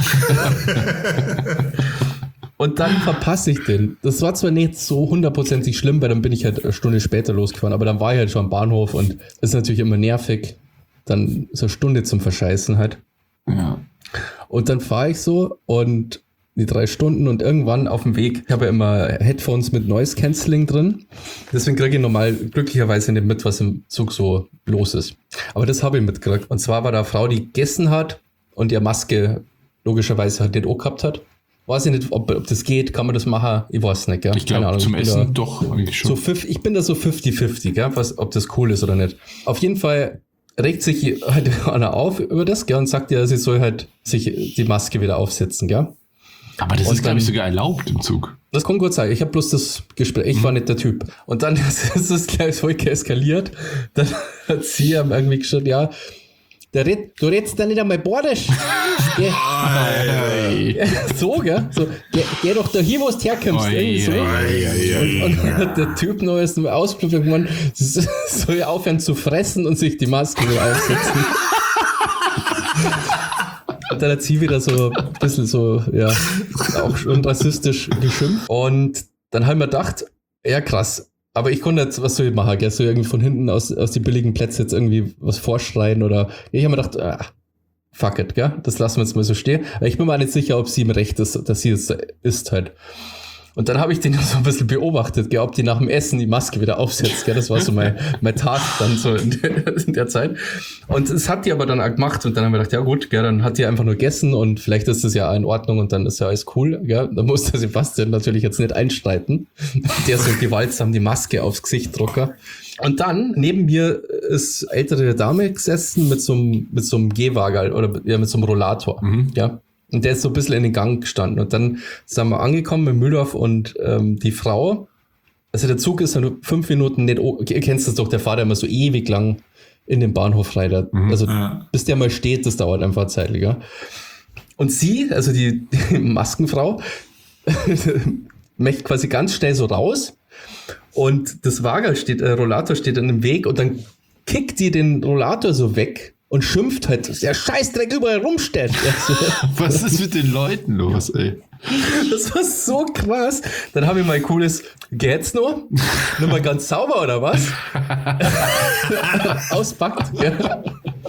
Und dann verpasse ich den. Das war zwar nicht so hundertprozentig schlimm, weil dann bin ich halt eine Stunde später losgefahren, aber dann war ich halt schon am Bahnhof und das ist natürlich immer nervig. Dann so eine Stunde zum Verscheißen halt. Ja. Und dann fahre ich so und die 3 Stunden und irgendwann auf dem Weg, ich habe ja immer Headphones mit Noise Cancelling drin, deswegen kriege ich normal glücklicherweise nicht mit, was im Zug so los ist. Aber das habe ich mitgekriegt. Und zwar war da eine Frau, die gegessen hat und ihre Maske logischerweise halt nicht auch gehabt hat. Weiß ich nicht, ob das geht, kann man das machen, ich weiß nicht. Gell? Ich glaube, zum Essen doch eigentlich schon. Ich bin da so 50-50, gell? Ob das cool ist oder nicht. Auf jeden Fall regt sich halt einer auf über das, gell? Und sagt ja, sie soll halt sich die Maske wieder aufsetzen, gell? Aber das Und ist, glaube ich, dann- sogar erlaubt im Zug. Das kann gut sein. Ich habe bloß das Gespräch, ich war nicht der Typ. Und dann ist es gleich voll eskaliert. Dann hat sie ihm irgendwie gesagt, ja, du redest da nicht einmal Bordisch. So, gell? So, geh doch da hier, wo du herkommst. Irgendwie so. Und dann hat der Typ noch erst mal ausgeblüht und gemeint, sie soll ja aufhören zu fressen und sich die Maske wieder aufsetzen. Und dann hat sie wieder so ein bisschen so, ja, auch schon rassistisch geschimpft. Und dann haben wir gedacht, ja krass, aber ich konnte jetzt, was soll ich machen, gell? So irgendwie von hinten aus die billigen Plätze jetzt irgendwie was vorschreien oder, ich habe mir gedacht, fuck it, gell? Das lassen wir jetzt mal so stehen. Aber ich bin mir auch nicht sicher, ob sie im Recht ist, dass sie es ist halt. Und dann habe ich den so ein bisschen beobachtet, gell, ob die nach dem Essen die Maske wieder aufsetzt, gell? Das war so mein Tag dann so in der Zeit. Und es hat die aber dann auch gemacht und dann haben wir gedacht, ja gut, gell, dann hat die einfach nur gegessen und vielleicht ist das ja in Ordnung und dann ist ja alles cool, gell? Da muss der Sebastian natürlich jetzt nicht einstreiten. Der so gewaltsam die Maske aufs Gesicht drucker. Und dann, neben mir ist ältere Dame gesessen mit so einem Gehwagel oder ja, mit so einem Rollator, ja. Und der ist so ein bisschen in den Gang gestanden. Und dann sind wir angekommen in Mühldorf und die Frau, also der Zug ist ja nur 5 Minuten nicht, ihr kennt das doch, der fährt ja immer so ewig lang in den Bahnhof rein. Also bis der mal steht, das dauert einfach zeitlich. Ja. Und sie, also die Maskenfrau, möchte quasi ganz schnell so raus und das Rollator steht in dem Weg und dann kickt die den Rollator so weg und schimpft halt, dass der Scheißdreck überall rumsteht. Was ist mit den Leuten los, ey? Das war so krass. Dann habe ich mal ein cooles, geht's noch? Nur mal ganz sauber, oder was? Auspackt. Ja.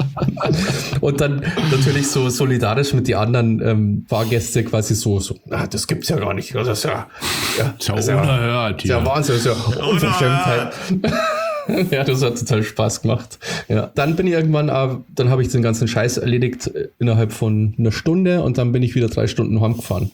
Und dann natürlich so solidarisch mit die anderen Fahrgäste quasi so, das gibt's ja gar nicht. Das ist ja unerhört hier. ja Wahnsinn, das ist ja Unverschämtheit. Ja, das hat total Spaß gemacht. Ja. Dann bin ich irgendwann, dann habe ich den ganzen Scheiß erledigt innerhalb von einer Stunde und dann bin ich wieder 3 Stunden heimgefahren.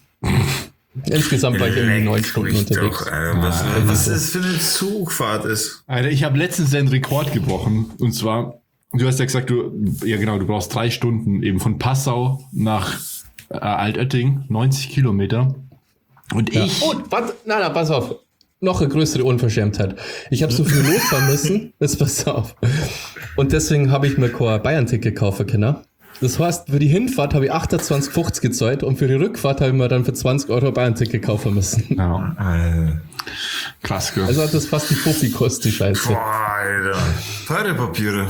Insgesamt war ich irgendwie 9 Stunden unterwegs. Doch, was das für eine Zugfahrt ist. Alter, ich habe letztens den Rekord gebrochen. Und zwar, du hast ja gesagt, du brauchst 3 Stunden eben von Passau nach Altötting, 90 Kilometer. Und Ja. ich... Und, warte, nein, pass auf. Noch eine größere Unverschämtheit. Ich habe so viel losfahren müssen, jetzt pass auf. Und deswegen habe ich mir kein Bayern-Ticket kaufen können. Das heißt, für die Hinfahrt habe ich 28,50 gezahlt und für die Rückfahrt habe ich mir dann für 20 Euro Bayern-Ticket kaufen müssen. Ja, krass, gell? Also hat das fast die Fuffi kostet, die Scheiße. Boah, Alter. Teure Papiere.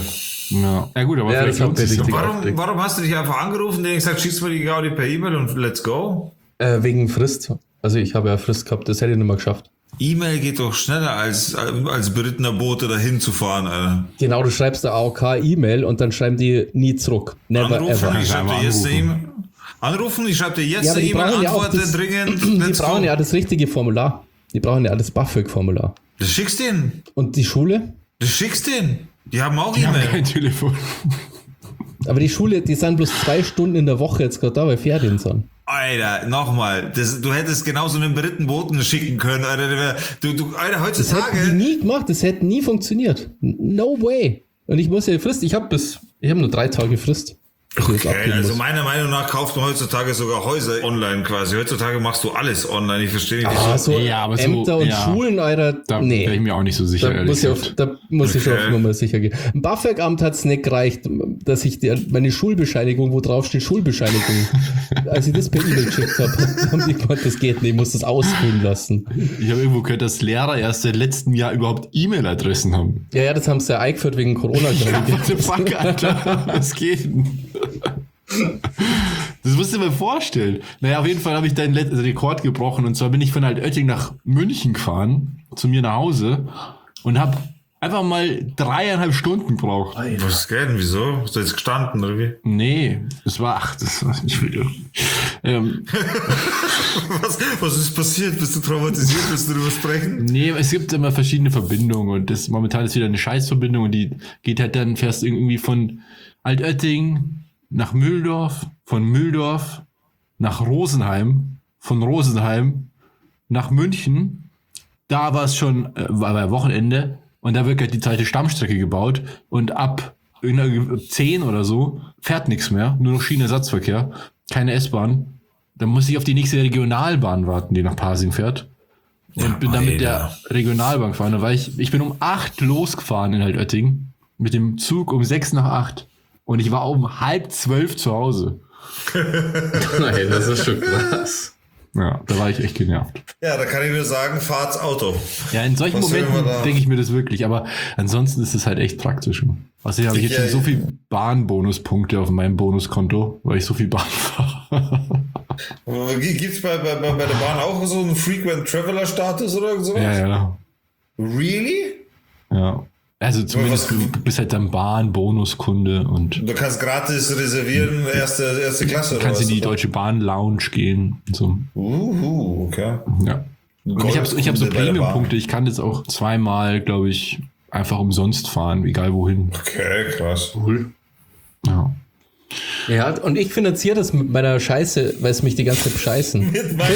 Ja gut, aber Ja, vielleicht das lohnt hat sich richtig- ja. Warum hast du dich einfach angerufen, den gesagt, schießt mir die Gaudi per E-Mail und let's go? Wegen Frist. Also ich habe ja Frist gehabt, das hätte ich nicht mehr geschafft. E-Mail geht doch schneller als berittener Bote dahin zu fahren, Alter. Genau, du schreibst der AOK E-Mail und dann schreiben die nie zurück. Never Anrufen, ever. ich schreibe dir jetzt eine anrufen. E-Mail. Anrufen, ich schreibe dir jetzt Ja, aber eine die E-Mail, brauchen ja auch antworte das, dringend, die let's brauchen go. ja das richtige Formular. Die brauchen ja das BAföG-Formular. Das schickst den. Und die Schule? Das schickst den. Die haben auch Die haben E-Mail. kein Telefon. Aber die Schule, die sind bloß 2 Stunden in der Woche jetzt gerade da, weil Ferien sind. Alter, nochmal, du hättest genauso einen beritten Boten schicken können, Alter. Alter, Das hätten die heutzutage. nie gemacht, das hätte nie funktioniert. No way. Und ich muss ja Frist, ich habe nur 3 Tage Frist. bis ich das Okay, abgeben also muss. meiner Meinung nach kauft man heutzutage sogar Häuser online quasi. Heutzutage machst du alles online. Ich verstehe nicht. Ah, so Ja, aber so, Ämter und ja. Schulen, Alter, Da nee. wäre ich mir auch nicht so sicher, Da muss, ich schon auf Nummer sicher gehen. Im BAföG-Amt hat es nicht gereicht, dass ich meine Schulbescheinigung, wo drauf steht Schulbescheinigung, als ich das per E-Mail geschickt habe, haben die gemeint, das geht nicht, ich muss das ausfüllen lassen. Ich habe irgendwo gehört, dass Lehrer erst seit letztem Jahr überhaupt E-Mail-Adressen haben. Ja, das haben sie ja eingeführt wegen Corona. Ja, glaube what the fuck, Alter? Was geht denn? Das musst du dir mal vorstellen. Naja, auf jeden Fall habe ich deinen Rekord gebrochen. Und zwar bin ich von Altötting nach München gefahren, zu mir nach Hause, und habe einfach mal 3,5 Stunden gebraucht. Was geht denn? Wieso? Hast du jetzt gestanden, oder wie? Nee, das war nicht viel. Was ist passiert? Bist du traumatisiert? Willst du darüber sprechen? Nee, es gibt immer verschiedene Verbindungen und das momentan ist wieder eine Scheißverbindung und die geht halt dann, fährst irgendwie von Altötting nach Mühldorf, von Mühldorf nach Rosenheim, von Rosenheim nach München. Da war es schon, war Wochenende und da wird halt die zweite Stammstrecke gebaut und ab 10 oder so fährt nichts mehr, nur noch Schienenersatzverkehr, keine S-Bahn. Dann muss ich auf die nächste Regionalbahn warten, die nach Pasing fährt. Und bin dann mit der Regionalbahn gefahren. Da war ich bin um 8 losgefahren in Altötting, mit dem Zug um 6 nach 8. Und ich war um 11:30 zu Hause. Nein, das ist schon krass. Ja, da war ich echt genervt. Ja, da kann ich nur sagen, fahrt's Auto. Ja, in solchen Was will Momenten man da? denke ich mir das wirklich, aber ansonsten ist es halt echt praktisch. Außerdem habe ich jetzt schon so viel Bahnbonuspunkte auf meinem Bonuskonto, weil ich so viel Bahn fahre. Gibt's bei der Bahn auch so einen Frequent Traveler Status oder sowas? Ja. Really? Ja. Also zumindest du bist halt dann Bahn-Bonuskunde und Du kannst gratis reservieren, erste Klasse. du kannst in die oder? Deutsche Bahn Lounge gehen und so. Okay. Ja. Und ich habe so Goldkunde bei der Premium-Punkte. Ich kann jetzt auch zweimal, glaube ich, einfach umsonst fahren, egal wohin. Okay, krass. Cool. Ja. Ja, und ich finanziere das mit meiner Scheiße, weil es mich die ganze Zeit bescheißen. Mit meiner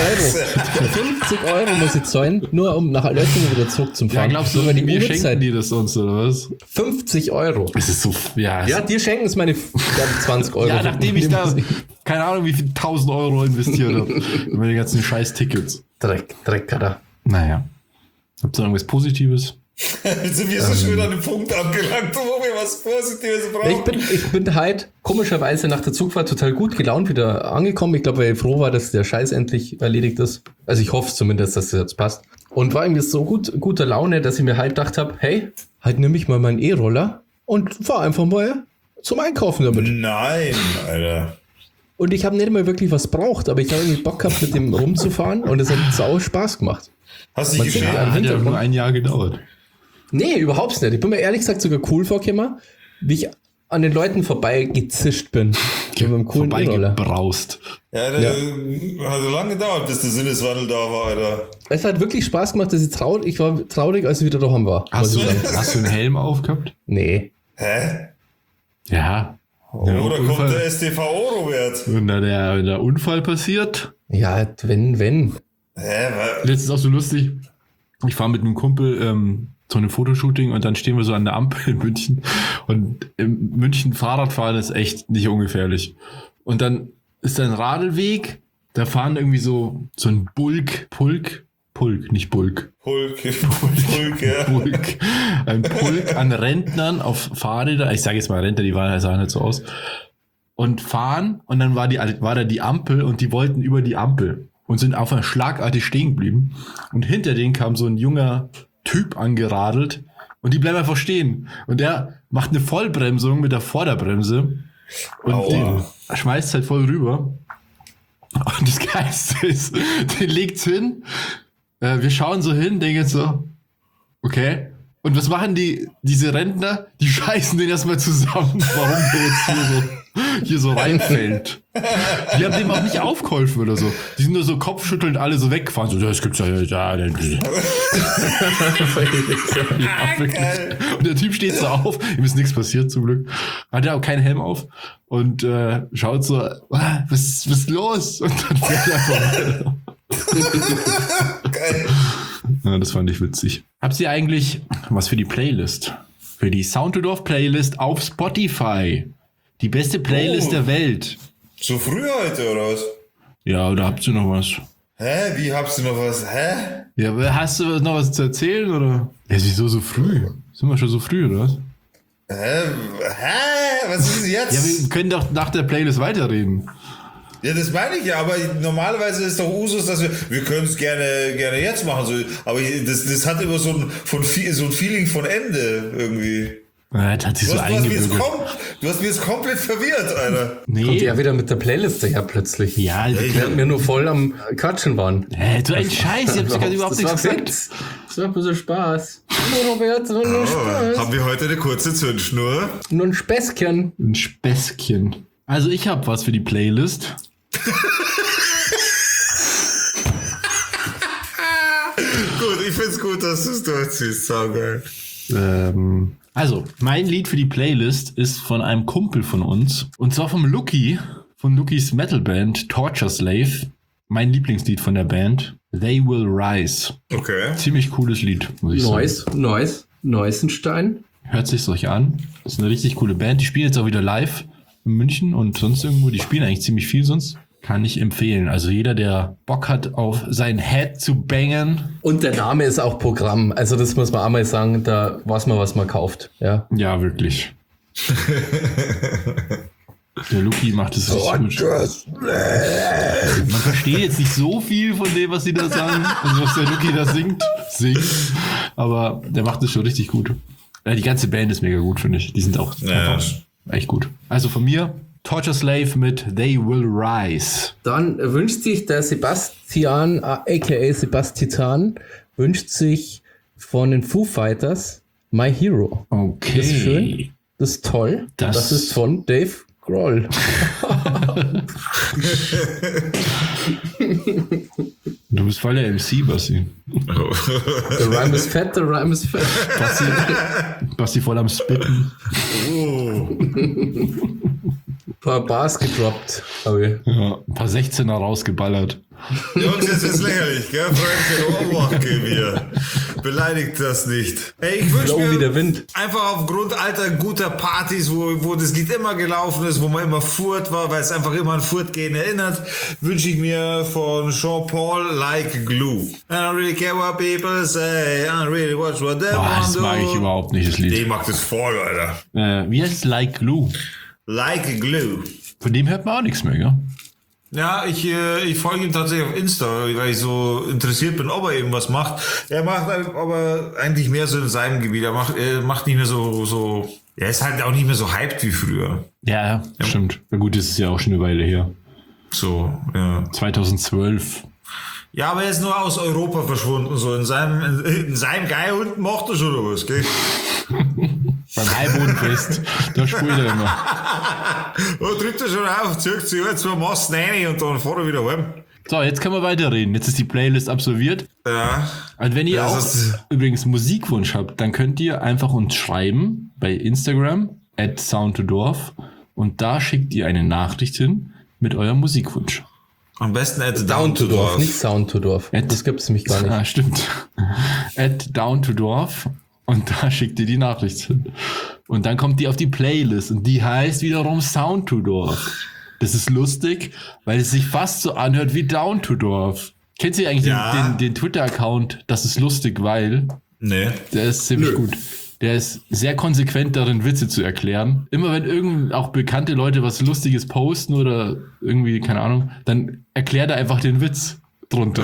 50 Euro muss ich zahlen, nur um nach Altötting wieder zurückzufahren. Ja, glaubst du, Sogar die mir schenken Uhrzeit. die das sonst, oder was? 50 Euro. Es ist so, ja. Ja, dir schenken es meine 20 Euro. Ja, nachdem ich da, keine Ahnung, wie viel 1000 Euro investiert habe. In meine ganzen scheiß Tickets. Dreck, Alter. Naja. Habt ihr noch irgendwas Positives? Jetzt sind wir so schön an dem Punkt angelangt, wo wir was Positives brauchen. Ich bin halt komischerweise nach der Zugfahrt total gut gelaunt wieder angekommen. Ich glaube, weil ich froh war, dass der Scheiß endlich erledigt ist. Also ich hoffe zumindest, dass das jetzt passt. Und war irgendwie so guter Laune, dass ich mir halt gedacht habe, hey, halt nehme ich mal meinen E-Roller und fahr einfach mal zum Einkaufen damit. Nein, Alter. Und ich habe nicht mal wirklich was braucht, aber ich habe irgendwie Bock gehabt, mit dem rumzufahren und es hat sau Spaß gemacht. Hast du Man dich sieht geschehen? ja- Hat ja nur ein Jahr gedauert. Nee, überhaupt nicht. Ich bin mir ehrlich gesagt sogar cool vorgekommen, wie ich an den Leuten vorbeigezischt bin. Mit einem coolen E-Roller. Vorbeigebraust. Ja, Ja. hat so lange gedauert, bis der Sinneswandel da war, Alter. Es hat wirklich Spaß gemacht, dass ich war traurig, als ich wieder daheim war. Hast muss du, ich sagen. hast du einen Helm aufgehabt? Nee. Hä? Ja. Oder kommt der STVO, Robert? Und da der Unfall passiert. Ja, wenn. Hä? Letztens auch so lustig. Ich fahre mit einem Kumpel zu einem Fotoshooting und dann stehen wir so an der Ampel in München. Und in München Fahrradfahren ist echt nicht ungefährlich. Und dann ist da ein Radlweg, da fahren irgendwie so ein Pulk, nicht Bulk. Pulk, ja. Pulk. Ein Pulk an Rentnern auf Fahrräder. Ich sage jetzt mal Rentner, die sahen nicht so aus. Und fahren und dann war da die Ampel und die wollten über die Ampel und sind auf einer schlagartig stehen geblieben. Und hinter denen kam so ein junger Typ angeradelt und die bleiben einfach stehen. Und der macht eine Vollbremsung mit der Vorderbremse und Aua. den schmeißt halt voll rüber. Und das Geilste ist, den legt's hin. Wir schauen so hin, denken so, okay. Und was machen diese Rentner? Die scheißen den erstmal zusammen, warum der jetzt hier so reinfällt. Die haben dem auch nicht aufgeholfen oder so. Die sind nur so kopfschüttelnd alle so weggefahren. So, das gibt's ja nicht. Ja, wirklich. Und der Typ steht so auf. Ihm ist nichts passiert zum Glück. Hat ja auch keinen Helm auf. Und schaut so, was ist los? Und dann fährt er einfach weiter. Geil. Ja, das fand ich witzig. Habt ihr eigentlich was für die Playlist? Für die Sound2Dorf-Playlist auf Spotify. Die beste Playlist der Welt. So früh heute, oder was? Ja, oder habt ihr noch was? Hä? Wie hast du noch was? Hä? Ja, hast du noch was zu erzählen, oder? Ja, wieso so früh? Sind wir schon so früh, oder was? Hä? Was ist jetzt? Ja, wir können doch nach der Playlist weiterreden. Ja, das meine ich ja, aber normalerweise ist doch Usus, dass wir können es gerne jetzt machen, so, aber das hat immer so ein Feeling von Ende irgendwie. Ja, das hat sich so Du hast mich jetzt komplett verwirrt, Alter. Kommt Nee. er wieder mit der Playlist daher plötzlich. Ja, Während wir nur voll am Quatschen waren. so ein Scheiß, ich hab's gerade überhaupt nichts gesagt. Das war ein bisschen Spaß. Nur Robert, nur Spaß. Haben wir heute eine kurze Zündschnur? Nur ein Späßchen. Ein Späßchen. Also ich hab was für die Playlist. ich find's gut, dass du es durchziehst. Saugeil. Also, mein Lied für die Playlist ist von einem Kumpel von uns. Und zwar vom Lucky, von Luckys Metalband Torture Slave. Mein Lieblingslied von der Band. They Will Rise. Okay. Ziemlich cooles Lied, muss ich sagen. Neusenstein. Hört sich's euch an. Das ist eine richtig coole Band. Die spielen jetzt auch wieder live in München und sonst irgendwo. Die spielen eigentlich ziemlich viel sonst. Kann ich empfehlen. Also jeder, der Bock hat, auf sein Head zu bangen. Und der Name ist auch Programm. Also das muss man auch mal sagen, da weiß man, was man kauft. Ja, Ja, wirklich. Der Luki macht es richtig gut. Man versteht jetzt nicht so viel von dem, was sie da sagen, also was der Luki da singt. Aber der macht es schon richtig gut. Ja, die ganze Band ist mega gut, finde ich. Die sind auch einfach echt gut. Also von mir, Torture Slave mit They Will Rise. Dann wünscht sich der Sebastian, aka Sebastian, wünscht sich von den Foo Fighters My Hero. Okay. Das ist schön. Das ist toll. Das ist von Dave Grohl. Du bist voll der MC, Basti. Der Rhyme ist fett, der Rhyme ist fett. Basti voll am Spitten. Ein paar Bars gedroppt. Okay. Ja, ein paar 16er rausgeballert. Jungs, jetzt ist lächerlich, gell? Freundchen, Obacht hier. Beleidigt das nicht. Ey, ich wünsche Flow wie der mir Wind. einfach aufgrund alter guter Partys, wo das Lied immer gelaufen ist, wo man immer Furt war, weil es einfach immer an Furtgehen erinnert, wünsche ich mir von Sean Paul Like Glue. I don't really care what people say, I don't really watch what they want Das to mag ich überhaupt nicht, das Lied. Ich mag das voll, Alter. Wie heißt es? Like Glue? Like Glue. Von dem hört man auch nichts mehr, gell? Ja, ich folge ihm tatsächlich auf Insta, weil ich so interessiert bin, ob er eben was macht. Er macht aber eigentlich mehr so in seinem Gebiet. Er macht nicht mehr so, er ist halt auch nicht mehr so hyped wie früher. Ja, stimmt. Na gut, das ist ja auch schon eine Weile her. So, ja. 2012. Ja, aber er ist nur aus Europa verschwunden, so in seinem Geihhund macht er schon was, gell? Beim Heilbodenfest, da spielt er immer. Da drückt er schon auf, zieht sich jetzt zwei Massen rein und dann fährt er wieder heim. So, jetzt können wir weiterreden. Jetzt ist die Playlist absolviert. Ja. Und wenn ihr Ja, auch das ist- übrigens Musikwunsch habt, dann könnt ihr einfach uns schreiben bei Instagram @soundtodorf und da schickt ihr eine Nachricht hin mit eurem Musikwunsch. Am besten at Down to Dorf, nicht Sound to Dorf. Das gibt es nämlich gar nicht. Ah, stimmt. @downtodorf und da schickt ihr die Nachricht hin. Und dann kommt die auf die Playlist und die heißt wiederum Sound to Dorf. Das ist lustig, weil es sich fast so anhört wie Down to Dorf. Kennt ihr eigentlich den Twitter-Account? Das ist lustig, weil Nee. der ist ziemlich gut. Der ist sehr konsequent darin, Witze zu erklären. Immer wenn auch bekannte Leute was Lustiges posten oder irgendwie, keine Ahnung, dann erklärt er einfach den Witz drunter.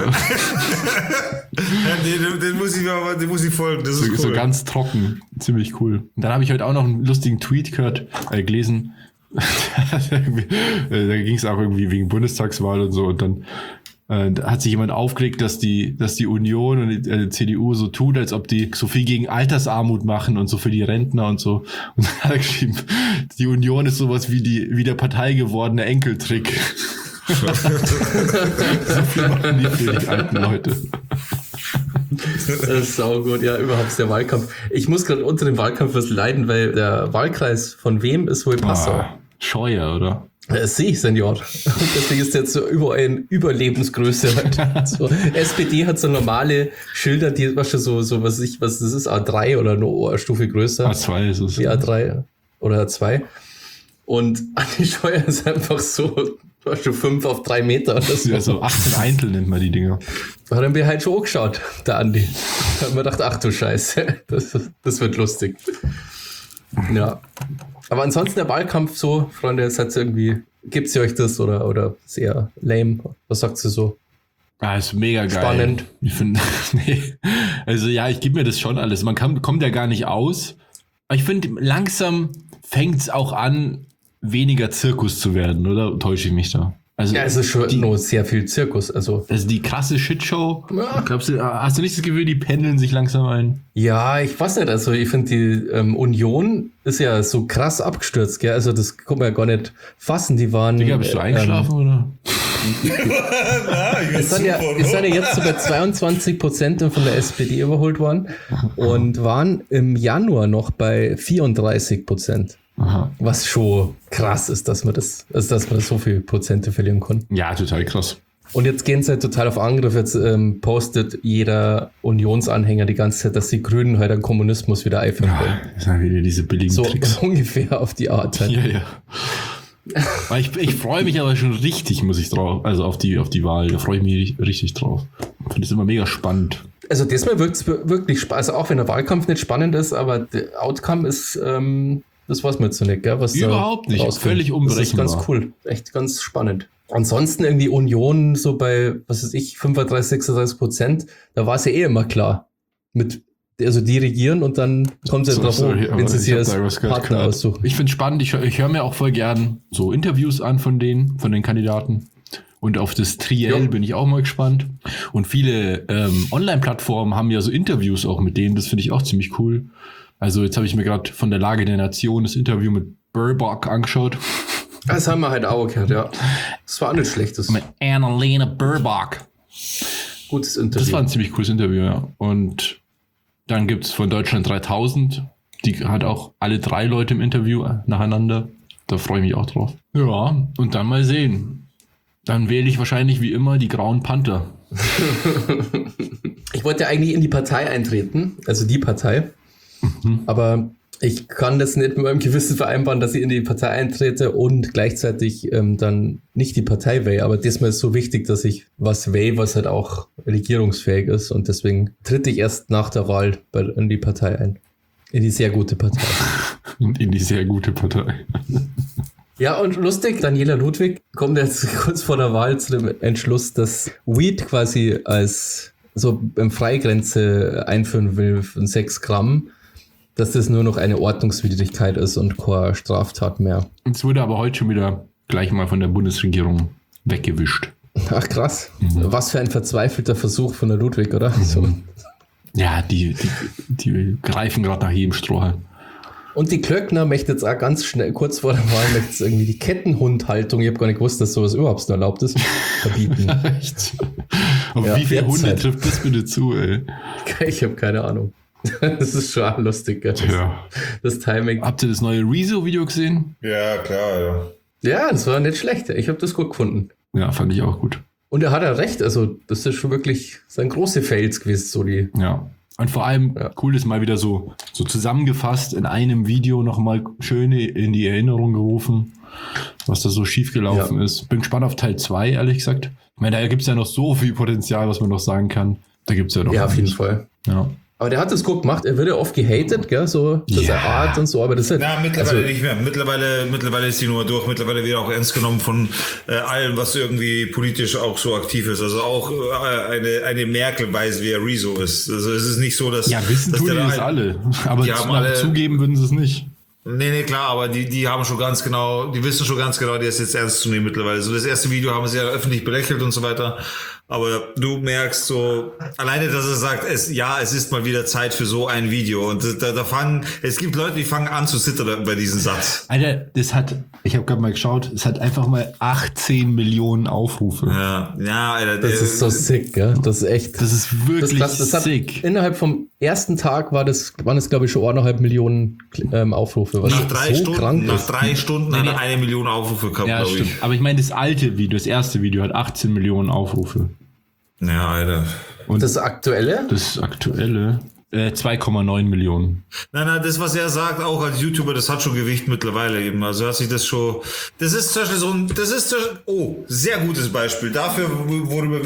Ja, den muss ich folgen, das ist cool. So ganz trocken. Ziemlich cool. Und dann habe ich heute auch noch einen lustigen Tweet gelesen. Da ging es auch irgendwie wegen Bundestagswahl und so. Und dann da hat sich jemand aufgeregt, dass die Union und die CDU so tut, als ob die so viel gegen Altersarmut machen und so für die Rentner und so. Und dann hat er geschrieben, die Union ist sowas wie der Partei gewordene Enkeltrick. So viel machen die für die alten Leute. Das ist saugut, ja, überhaupt der Wahlkampf. Ich muss gerade unter dem Wahlkampf was leiden, weil der Wahlkreis von wem ist wohl Passau? Scheuer, oder? Das sehe ich, Senior. Und deswegen ist jetzt so überall in Überlebensgröße. Halt. So, SPD hat so normale Schilder, die was schon so was das ist, A3 oder nur eine Stufe größer. A2 ist es. Die A3 oder A2. Und Andi Scheuer ist einfach so, was schon 5 auf 3 Meter oder so. Ja, so 18 Eintel nennt man die Dinger. Hat er mir halt schon angeschaut, der Andi. Da hat man gedacht, ach du Scheiße, das wird lustig. Ja. Aber ansonsten der Wahlkampf so, Freunde, es hat irgendwie, gibt's ihr euch das oder ist eher lame? Was sagt ihr so? Ah, ist mega geil. Spannend. Ich finde, nee. Also ja, ich gebe mir das schon alles. Man kommt ja gar nicht aus. Aber ich finde, langsam fängt es auch an, weniger Zirkus zu werden, oder täusche ich mich da? Also, Ja, es ist schon nur sehr viel Zirkus. Also die krasse Shitshow. Glaubst du, hast du nicht das Gefühl, die pendeln sich langsam ein? ja, ich weiß nicht. Also ich finde, die Union ist ja so krass abgestürzt, gell? Also das kann man ja gar nicht fassen. Die waren. Digga, bist du eingeschlafen, oder? Ich Es sind ja jetzt so bei 22% von der SPD überholt worden und waren im Januar noch bei 34%. Aha. Was schon krass ist, dass man so viele Prozente verlieren kann. Ja, total krass. Und jetzt gehen sie halt total auf Angriff. Jetzt postet jeder Unionsanhänger die ganze Zeit, dass die Grünen halt den Kommunismus wieder einführen wollen. Das sind wieder diese billigen So Tricks. ungefähr auf die Art. Halt. Ja. Weil ich freue mich aber schon richtig, muss ich drauf. Also auf die Wahl. Da freue ich mich richtig drauf. Ich finde es immer mega spannend. Also diesmal wirkt es wirklich spannend. Also auch wenn der Wahlkampf nicht spannend ist, aber der Outcome ist, das weiß man jetzt so nicht, gell? Was Überhaupt nicht. rauskommt. Völlig unberechenbar. Das ist ganz cool. Echt ganz spannend. Ansonsten irgendwie Union so bei, was weiß ich, 35, 36%, da war es ja immer klar. Also die regieren und dann kommen sie drauf, wenn sie sich als Partner aussuchen. Ich finde es spannend. Ich höre mir auch voll gern so Interviews an von den Kandidaten. Und auf das Triell bin ich auch mal gespannt. Und viele Online-Plattformen haben ja so Interviews auch mit denen. Das finde ich auch ziemlich cool. Also jetzt habe ich mir gerade von der Lage der Nation das Interview mit Baerbock angeschaut. Das haben wir halt auch gehört, ja. Das war auch nicht schlecht. Mit Annalena Baerbock. Gutes Interview. Das war ein ziemlich cooles Interview, ja. Und dann gibt es von Deutschland 3000. Die hat auch alle 3 Leute im Interview nacheinander. Da freue ich mich auch drauf. Ja, und dann mal sehen. Dann wähle ich wahrscheinlich wie immer die Grauen Panther. Ich wollte eigentlich in die Partei eintreten, also die Partei. Aber ich kann das nicht mit meinem Gewissen vereinbaren, dass ich in die Partei eintrete und gleichzeitig dann nicht die Partei wähle. Aber diesmal ist so wichtig, dass ich was wähle, was halt auch regierungsfähig ist. Und deswegen tritt ich erst nach der Wahl in die Partei ein. In die sehr gute Partei. Und in die sehr gute Partei. Ja, und lustig, Daniela Ludwig kommt jetzt kurz vor der Wahl zu dem Entschluss, dass Weed quasi als so im Freigrenze einführen will von 6 Gramm, dass das nur noch eine Ordnungswidrigkeit ist und keine Straftat mehr. Es wurde aber heute schon wieder gleich mal von der Bundesregierung weggewischt. Ach krass. Was für ein verzweifelter Versuch von der Ludwig, oder? So. Ja, die greifen gerade nach jedem Strohhalm. Und die Klöckner möchte jetzt auch ganz schnell, kurz vor der Wahl, möchte jetzt irgendwie die Kettenhundhaltung, ich habe gar nicht gewusst, dass sowas überhaupt noch erlaubt ist, verbieten. Echt? Auf Ja, wie viele jetzt Hunde halt. trifft das bitte zu, ey? Ich habe keine Ahnung. Das ist schon lustig, gell? Das Timing. Habt ihr das neue Rezo-Video gesehen? Ja, klar, ja. Ja, das war nicht schlecht. Ich habe das gut gefunden. Ja, fand ich auch gut. Und er hat ja recht, also das ist schon wirklich sein große Fails gewesen, so die. Ja. Und vor allem cool ist mal wieder so zusammengefasst in einem Video nochmal schön in die Erinnerung gerufen, was da so schief gelaufen ist. Bin gespannt auf Teil 2, ehrlich gesagt. Ich meine, da gibt es ja noch so viel Potenzial, was man noch sagen kann. Da gibt es ja noch. Ja, auf jeden Fall. Ja. Aber der hat das gut gemacht. Er wird ja oft gehatet, gell, so für seine Art und so, aber das ist halt, Na, mittlerweile nicht mehr. Mittlerweile ist die Nummer durch. Mittlerweile wird auch ernst genommen von allem, was irgendwie politisch auch so aktiv ist. Also auch eine Merkel weiß, wer Rezo ist. Also es ist nicht so, dass... Ja, wissen dass tun die das alle. Aber Die haben alle- zugeben würden sie es nicht. Nee, klar, aber die haben schon ganz genau, die wissen schon ganz genau, der ist jetzt ernst zu nehmen mittlerweile. So das erste Video haben sie ja öffentlich belächelt und so weiter. Aber du merkst so, alleine, dass er sagt, es ist mal wieder Zeit für so ein Video. Und es gibt Leute, die fangen an zu zittern bei diesem Satz. Alter, ich habe gerade mal geschaut, es hat einfach mal 18 Millionen Aufrufe. Ja, Alter. das ist so sick, gell? Das ist echt. Das ist wirklich das hat sick. innerhalb vom ersten Tag waren es, glaube ich, schon 1,5 Millionen Aufrufe. Was Nach 3 so Stunden, krank ist. hat er 1 Million Aufrufe gehabt, Ja, glaube stimmt. ich. Aber ich meine, das alte Video, das erste Video hat 18 Millionen Aufrufe. Ja, Alter. Und Das aktuelle? das aktuelle 2,9 Millionen. Nein, das, was er sagt, auch als YouTuber, das hat schon Gewicht mittlerweile eben. Also hat sich das schon, das ist zum Beispiel sehr gutes Beispiel dafür, worüber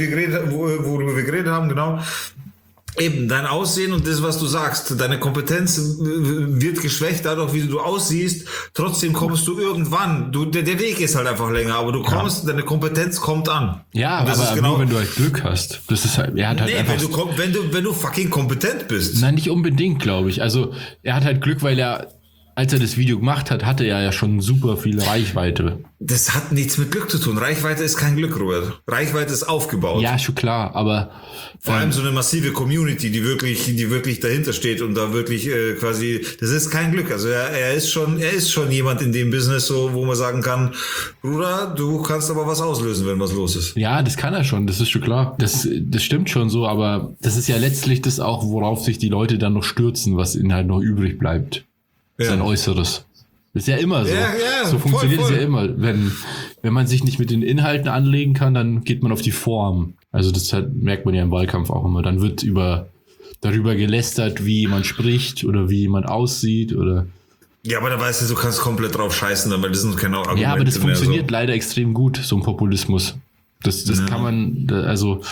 wir geredet haben, genau. Eben, dein Aussehen und das, was du sagst, deine Kompetenz wird geschwächt dadurch, wie du aussiehst. Trotzdem kommst du irgendwann. Der Weg ist halt einfach länger, aber du kommst, deine Kompetenz kommt an. Ja, und das aber ist genau, nur wenn du halt Glück hast. Das ist halt, er hat halt einfach. wenn du fucking kompetent bist. Nein, nicht unbedingt, glaube ich. Also er hat halt Glück, weil er als er das Video gemacht hat, hatte er ja schon super viel Reichweite. Das hat nichts mit Glück zu tun. Reichweite ist kein Glück, Robert. Reichweite ist aufgebaut. Ja, schon klar, aber vor allem so eine massive Community, die wirklich dahinter steht und da wirklich quasi, das ist kein Glück. Also er ist schon jemand in dem Business, so, wo man sagen kann, Bruder, du kannst aber was auslösen, wenn was los ist. ja, das kann er schon, das ist schon klar. Das stimmt schon so, aber das ist ja letztlich das auch, worauf sich die Leute dann noch stürzen, was ihnen halt noch übrig bleibt. Sein Äußeres. Das ist ja immer so. Ja, so funktioniert voll. es ja immer. Wenn man sich nicht mit den Inhalten anlegen kann, dann geht man auf die Form. Also das merkt man ja im Wahlkampf auch immer. Dann wird darüber gelästert, wie jemand spricht oder wie jemand aussieht oder. Ja, aber da weißt du kannst komplett drauf scheißen, weil das sind keine Argumente. Ja, aber das funktioniert so. leider extrem gut, so ein Populismus. Das kann man, also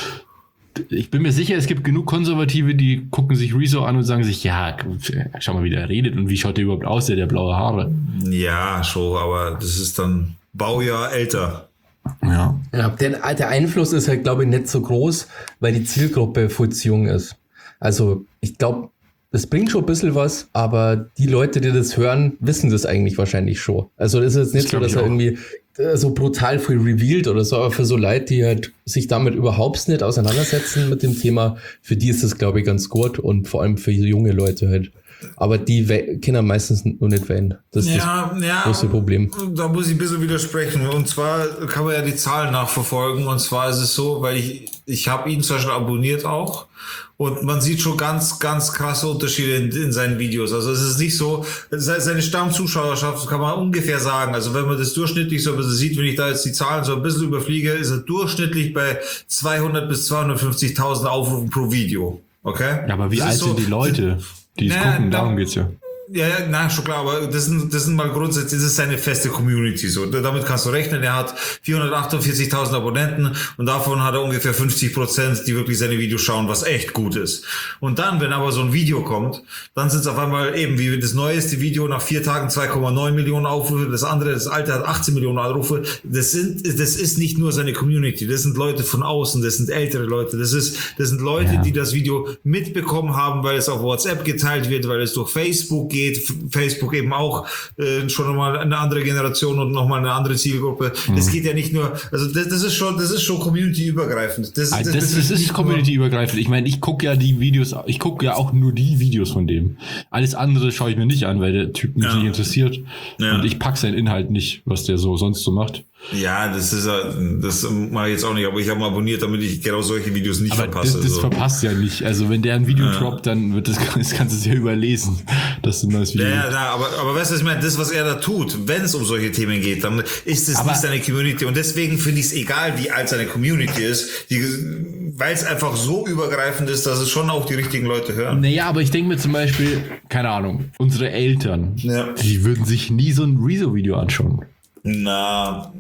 ich bin mir sicher, es gibt genug Konservative, die gucken sich Rezo an und sagen sich, ja, schau mal, wie der redet und wie schaut der überhaupt aus, der blaue Haare. Ja, schon, aber das ist dann Baujahr älter. Ja. Ja, der Einfluss ist halt, glaube ich, nicht so groß, weil die Zielgruppe viel zu jung ist. Also ich glaube, das bringt schon ein bisschen was, aber die Leute, die das hören, wissen das eigentlich wahrscheinlich schon. Also das ist jetzt nicht so, dass er irgendwie so brutal viel revealed oder so, aber für so Leute, die halt sich damit überhaupt nicht auseinandersetzen mit dem Thema, für die ist das, glaube ich, ganz gut und vor allem für junge Leute halt. Aber die Kinder meistens nur nicht wählen. Das ist das große Problem. Da muss ich ein bisschen widersprechen. Und zwar kann man ja die Zahlen nachverfolgen. Und zwar ist es so, weil ich habe ihn zum Beispiel abonniert auch. Und man sieht schon ganz, ganz krasse Unterschiede in seinen Videos. Also es ist nicht so, seine Stammzuschauerschaft kann man ungefähr sagen. Also wenn man das durchschnittlich so ein bisschen sieht, wenn ich da jetzt die Zahlen so ein bisschen überfliege, ist er durchschnittlich bei 200 bis 250.000 Aufrufen pro Video. Okay? Ja, aber wie alt sind die Leute, die es gucken? Darum geht's ja. Ja, nein, schon klar, aber das sind mal grundsätzlich, das ist seine feste Community, so. Damit kannst du rechnen, er hat 448.000 Abonnenten und davon hat er ungefähr 50%, die wirklich seine Videos schauen, was echt gut ist. Und dann, wenn aber so ein Video kommt, dann sind es auf einmal eben, wie das neueste Video nach 4 Tagen 2,9 Millionen Aufrufe, das alte hat 18 Millionen Aufrufe. Das ist nicht nur seine Community, das sind Leute von außen, das sind ältere Leute, das sind Leute, die das Video mitbekommen haben, weil es auf WhatsApp geteilt wird, weil es durch Facebook geht, Facebook eben auch schon nochmal eine andere Generation und nochmal eine andere Zielgruppe. Das geht ja nicht nur, also das ist schon community-übergreifend. Das ist community-übergreifend. Ich meine, ich gucke ja auch nur die Videos von dem. Alles andere schaue ich mir nicht an, weil der Typ mich nicht interessiert. Ja. Und ich pack seinen Inhalt nicht, was der so sonst so macht. Ja, das mache ich jetzt auch nicht, aber ich habe ihn abonniert, damit ich genau solche Videos nicht verpasse. Das verpasst ja nicht. Also wenn der ein Video droppt, dann wird das kannst du es ja überlesen, dass du ein neues Video aber weißt du, was ich meine? Das, was er da tut, wenn es um solche Themen geht, dann ist es nicht seine Community. Und deswegen finde ich es egal, wie alt seine Community ist, weil es einfach so übergreifend ist, dass es schon auch die richtigen Leute hören. Naja, aber ich denke mir zum Beispiel, keine Ahnung, unsere Eltern, die würden sich nie so ein Rezo-Video anschauen. Na.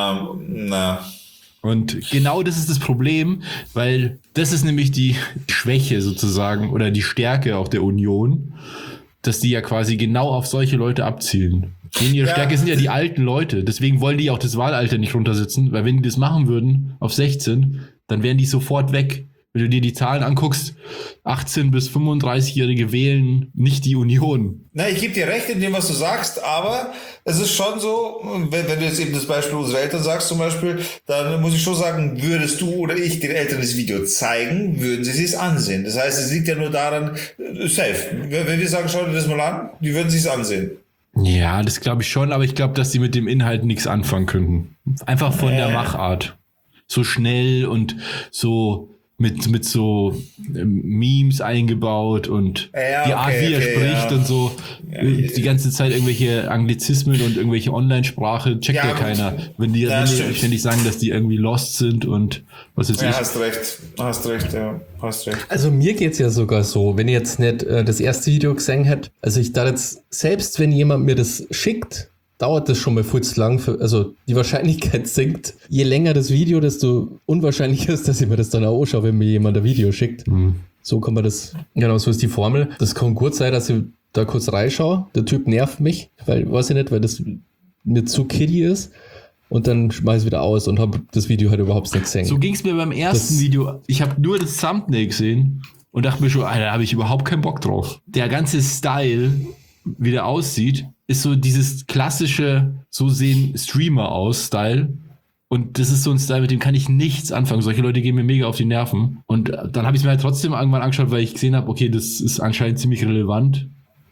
Und genau das ist das Problem, weil das ist nämlich die Schwäche sozusagen oder die Stärke auch der Union, dass die ja quasi genau auf solche Leute abzielen. Ihre Stärke sind ja die alten Leute, deswegen wollen die auch das Wahlalter nicht runtersetzen, weil wenn die das machen würden auf 16, dann wären die sofort weg. Wenn du dir die Zahlen anguckst, 18- bis 35-Jährige wählen nicht die Union. Na, ich gebe dir recht in dem, was du sagst, aber es ist schon so, wenn du jetzt eben das Beispiel unserer Eltern sagst zum Beispiel, dann muss ich schon sagen, würdest du oder ich den Eltern das Video zeigen, würden sie es ansehen. Das heißt, es liegt ja nur daran, safe. Wenn wir sagen, schau dir das mal an, die würden es ansehen. Ja, das glaube ich schon, aber ich glaube, dass sie mit dem Inhalt nichts anfangen könnten. Einfach von der Machart. So schnell und so mit so Memes eingebaut und die Art, wie er spricht und so. Die ganze Zeit irgendwelche Anglizismen und irgendwelche Online-Sprache checkt ja keiner. Wenn die ständig sagen, dass die irgendwie lost sind und was weiß ich. Hast recht. Also mir geht's ja sogar so, wenn ich jetzt nicht das erste Video gesehen hätte, also ich da jetzt, selbst wenn jemand mir das schickt, dauert das schon mal viel zu lang. Also die Wahrscheinlichkeit sinkt. Je länger das Video, desto unwahrscheinlicher ist, dass ich mir das dann auch anschaue, wenn mir jemand ein Video schickt. So kann man das, genau, so ist die Formel. Das kann gut sein, dass ich da kurz reinschaue. Der Typ nervt mich, weil das mir zu kiddie ist. Und dann schmeiß ich wieder aus und habe das Video halt überhaupt nicht gesehen. So ging es mir beim ersten Video. Ich habe nur das Thumbnail gesehen und dachte mir schon, Alter, da habe ich überhaupt keinen Bock drauf. Der ganze Style wie der aussieht, ist so dieses klassische, so sehen Streamer aus, Style. Und das ist so ein Style, mit dem kann ich nichts anfangen. Solche Leute gehen mir mega auf die Nerven. Und dann habe ich es mir halt trotzdem irgendwann angeschaut, weil ich gesehen habe, okay, das ist anscheinend ziemlich relevant.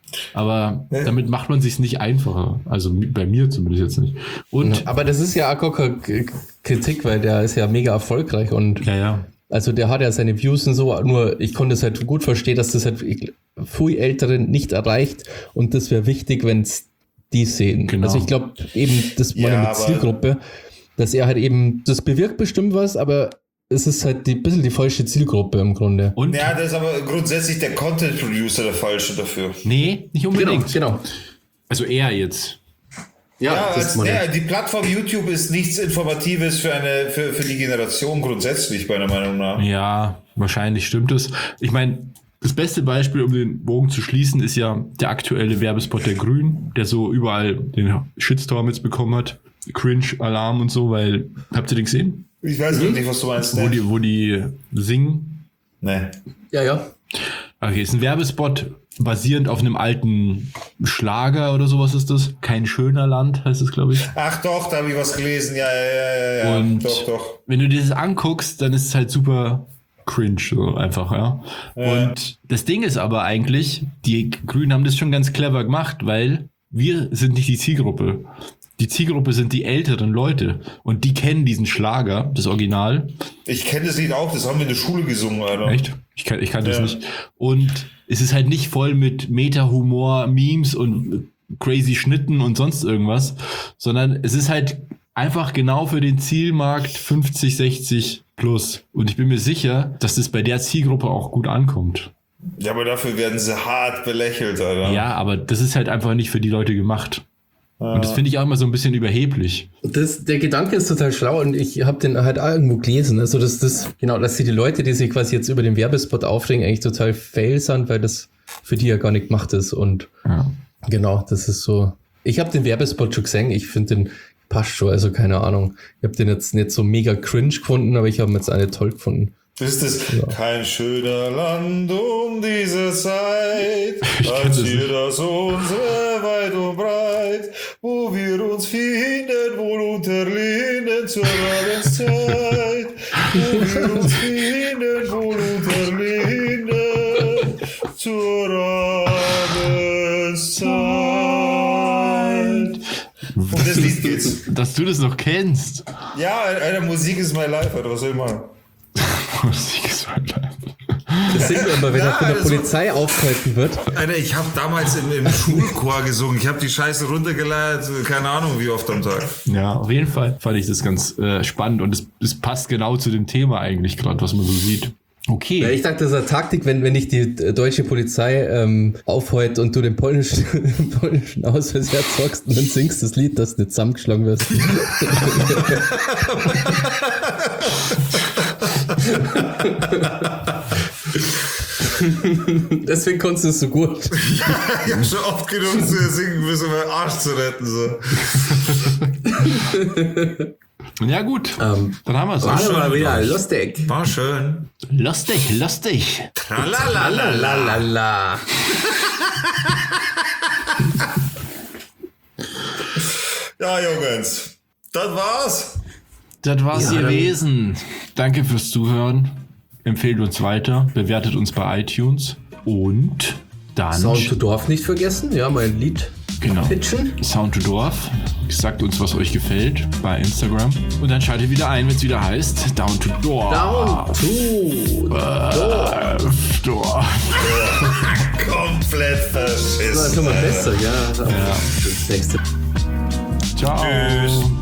Aber damit macht man sich's nicht einfacher. Also bei mir zumindest jetzt nicht. Und aber das ist ja auch keine Kritik, weil der ist ja mega erfolgreich und also der hat ja seine Views und so, nur ich konnte es halt gut verstehen, dass das halt viel Älteren nicht erreicht und das wäre wichtig, wenn es die sehen. Genau. Also ich glaube eben, das meine mit Zielgruppe, dass er halt eben, das bewirkt bestimmt was, aber es ist halt ein bisschen die falsche Zielgruppe im Grunde. Und? Ja, das ist aber grundsätzlich der Content Producer der falsche dafür. Nee, nicht unbedingt. Genau. Also er jetzt. Ja, die Plattform YouTube ist nichts Informatives für die Generation grundsätzlich, meiner Meinung nach. Ja, wahrscheinlich stimmt es. Ich meine, das beste Beispiel, um den Bogen zu schließen, ist ja der aktuelle Werbespot der Grünen, der so überall den Shitstorm jetzt bekommen hat. Cringe-Alarm und so, weil, habt ihr den gesehen? Ich weiß nicht, was du meinst. Wo die singen? Nee. Ja. Okay, ist ein Werbespot basierend auf einem alten Schlager oder sowas ist das. Kein schöner Land heißt es, glaube ich. Ach doch, da habe ich was gelesen. Ja. Und doch. wenn du dir das anguckst, dann ist es halt super cringe, so einfach, ja. Und das Ding ist aber eigentlich, die Grünen haben das schon ganz clever gemacht, weil wir sind nicht die Zielgruppe. Die Zielgruppe sind die älteren Leute und die kennen diesen Schlager, das Original. Ich kenne das Lied auch, das haben wir in der Schule gesungen, Alter. Echt? Ich kann das nicht. Und es ist halt nicht voll mit Meta-Humor, Memes und crazy Schnitten und sonst irgendwas, sondern es ist halt einfach genau für den Zielmarkt 50, 60 plus. Und ich bin mir sicher, dass das bei der Zielgruppe auch gut ankommt. Ja, aber dafür werden sie hart belächelt, Alter. Ja, aber das ist halt einfach nicht für die Leute gemacht. Und das finde ich auch immer so ein bisschen überheblich. Der Gedanke ist total schlau und ich habe den halt auch irgendwo gelesen. Also dass die Leute, die sich quasi jetzt über den Werbespot aufregen, eigentlich total fail sind, weil das für die ja gar nicht gemacht ist. Und genau, das ist so. Ich habe den Werbespot schon gesehen, ich finde den passt schon, also keine Ahnung. Ich habe den jetzt nicht so mega cringe gefunden, aber ich habe ihn jetzt auch nicht toll gefunden. Ist es kein schöner Land um diese Zeit, als hier das unsere weit und breit, wo wir uns finden, wohl unter Linden zur Abendszeit, wo wir uns finden, wohl unter Linden zur Abendszeit. Um das Lied geht's. Dass du das noch kennst. Ja, Alter, Musik ist my life, Alter, was soll ich machen? Musik ist mein Life. Das sehen wir immer, wenn er von der Polizei aufgehalten wird. Alter, ich habe damals im Schulchor gesungen. Ich habe die Scheiße runtergeleiert, keine Ahnung wie oft am Tag. Ja, auf jeden Fall fand ich das ganz spannend und es passt genau zu dem Thema eigentlich gerade, was man so sieht. Okay. Ja, ich dachte, das ist eine Taktik, wenn dich die deutsche Polizei aufheult und du den polnischen Ausweis herzockst und dann singst das Lied, dass du nicht zusammengeschlagen wirst. Deswegen konntest du es so gut. Ja, ich habe schon oft genug zu singen müssen, um meinen Arsch zu retten. So. Ja gut, dann haben wir es. War schon mal wieder lustig. War schön. Lustig. Tralalala. Ja, Jungs, das war's. Das war's gewesen. Danke fürs Zuhören. Empfehlt uns weiter, bewertet uns bei iTunes und dann Sound to Dorf nicht vergessen, ja, mein Lied. Genau. Pitchen. Sound to Dorf. Sagt uns, was euch gefällt bei Instagram. Und dann schaltet wieder ein, wenn es wieder heißt Down to Dorf. Down to Dorf. Komplett verschissen. Das ist schon mal besser, ja. Das nächste. Ciao. Tschüss.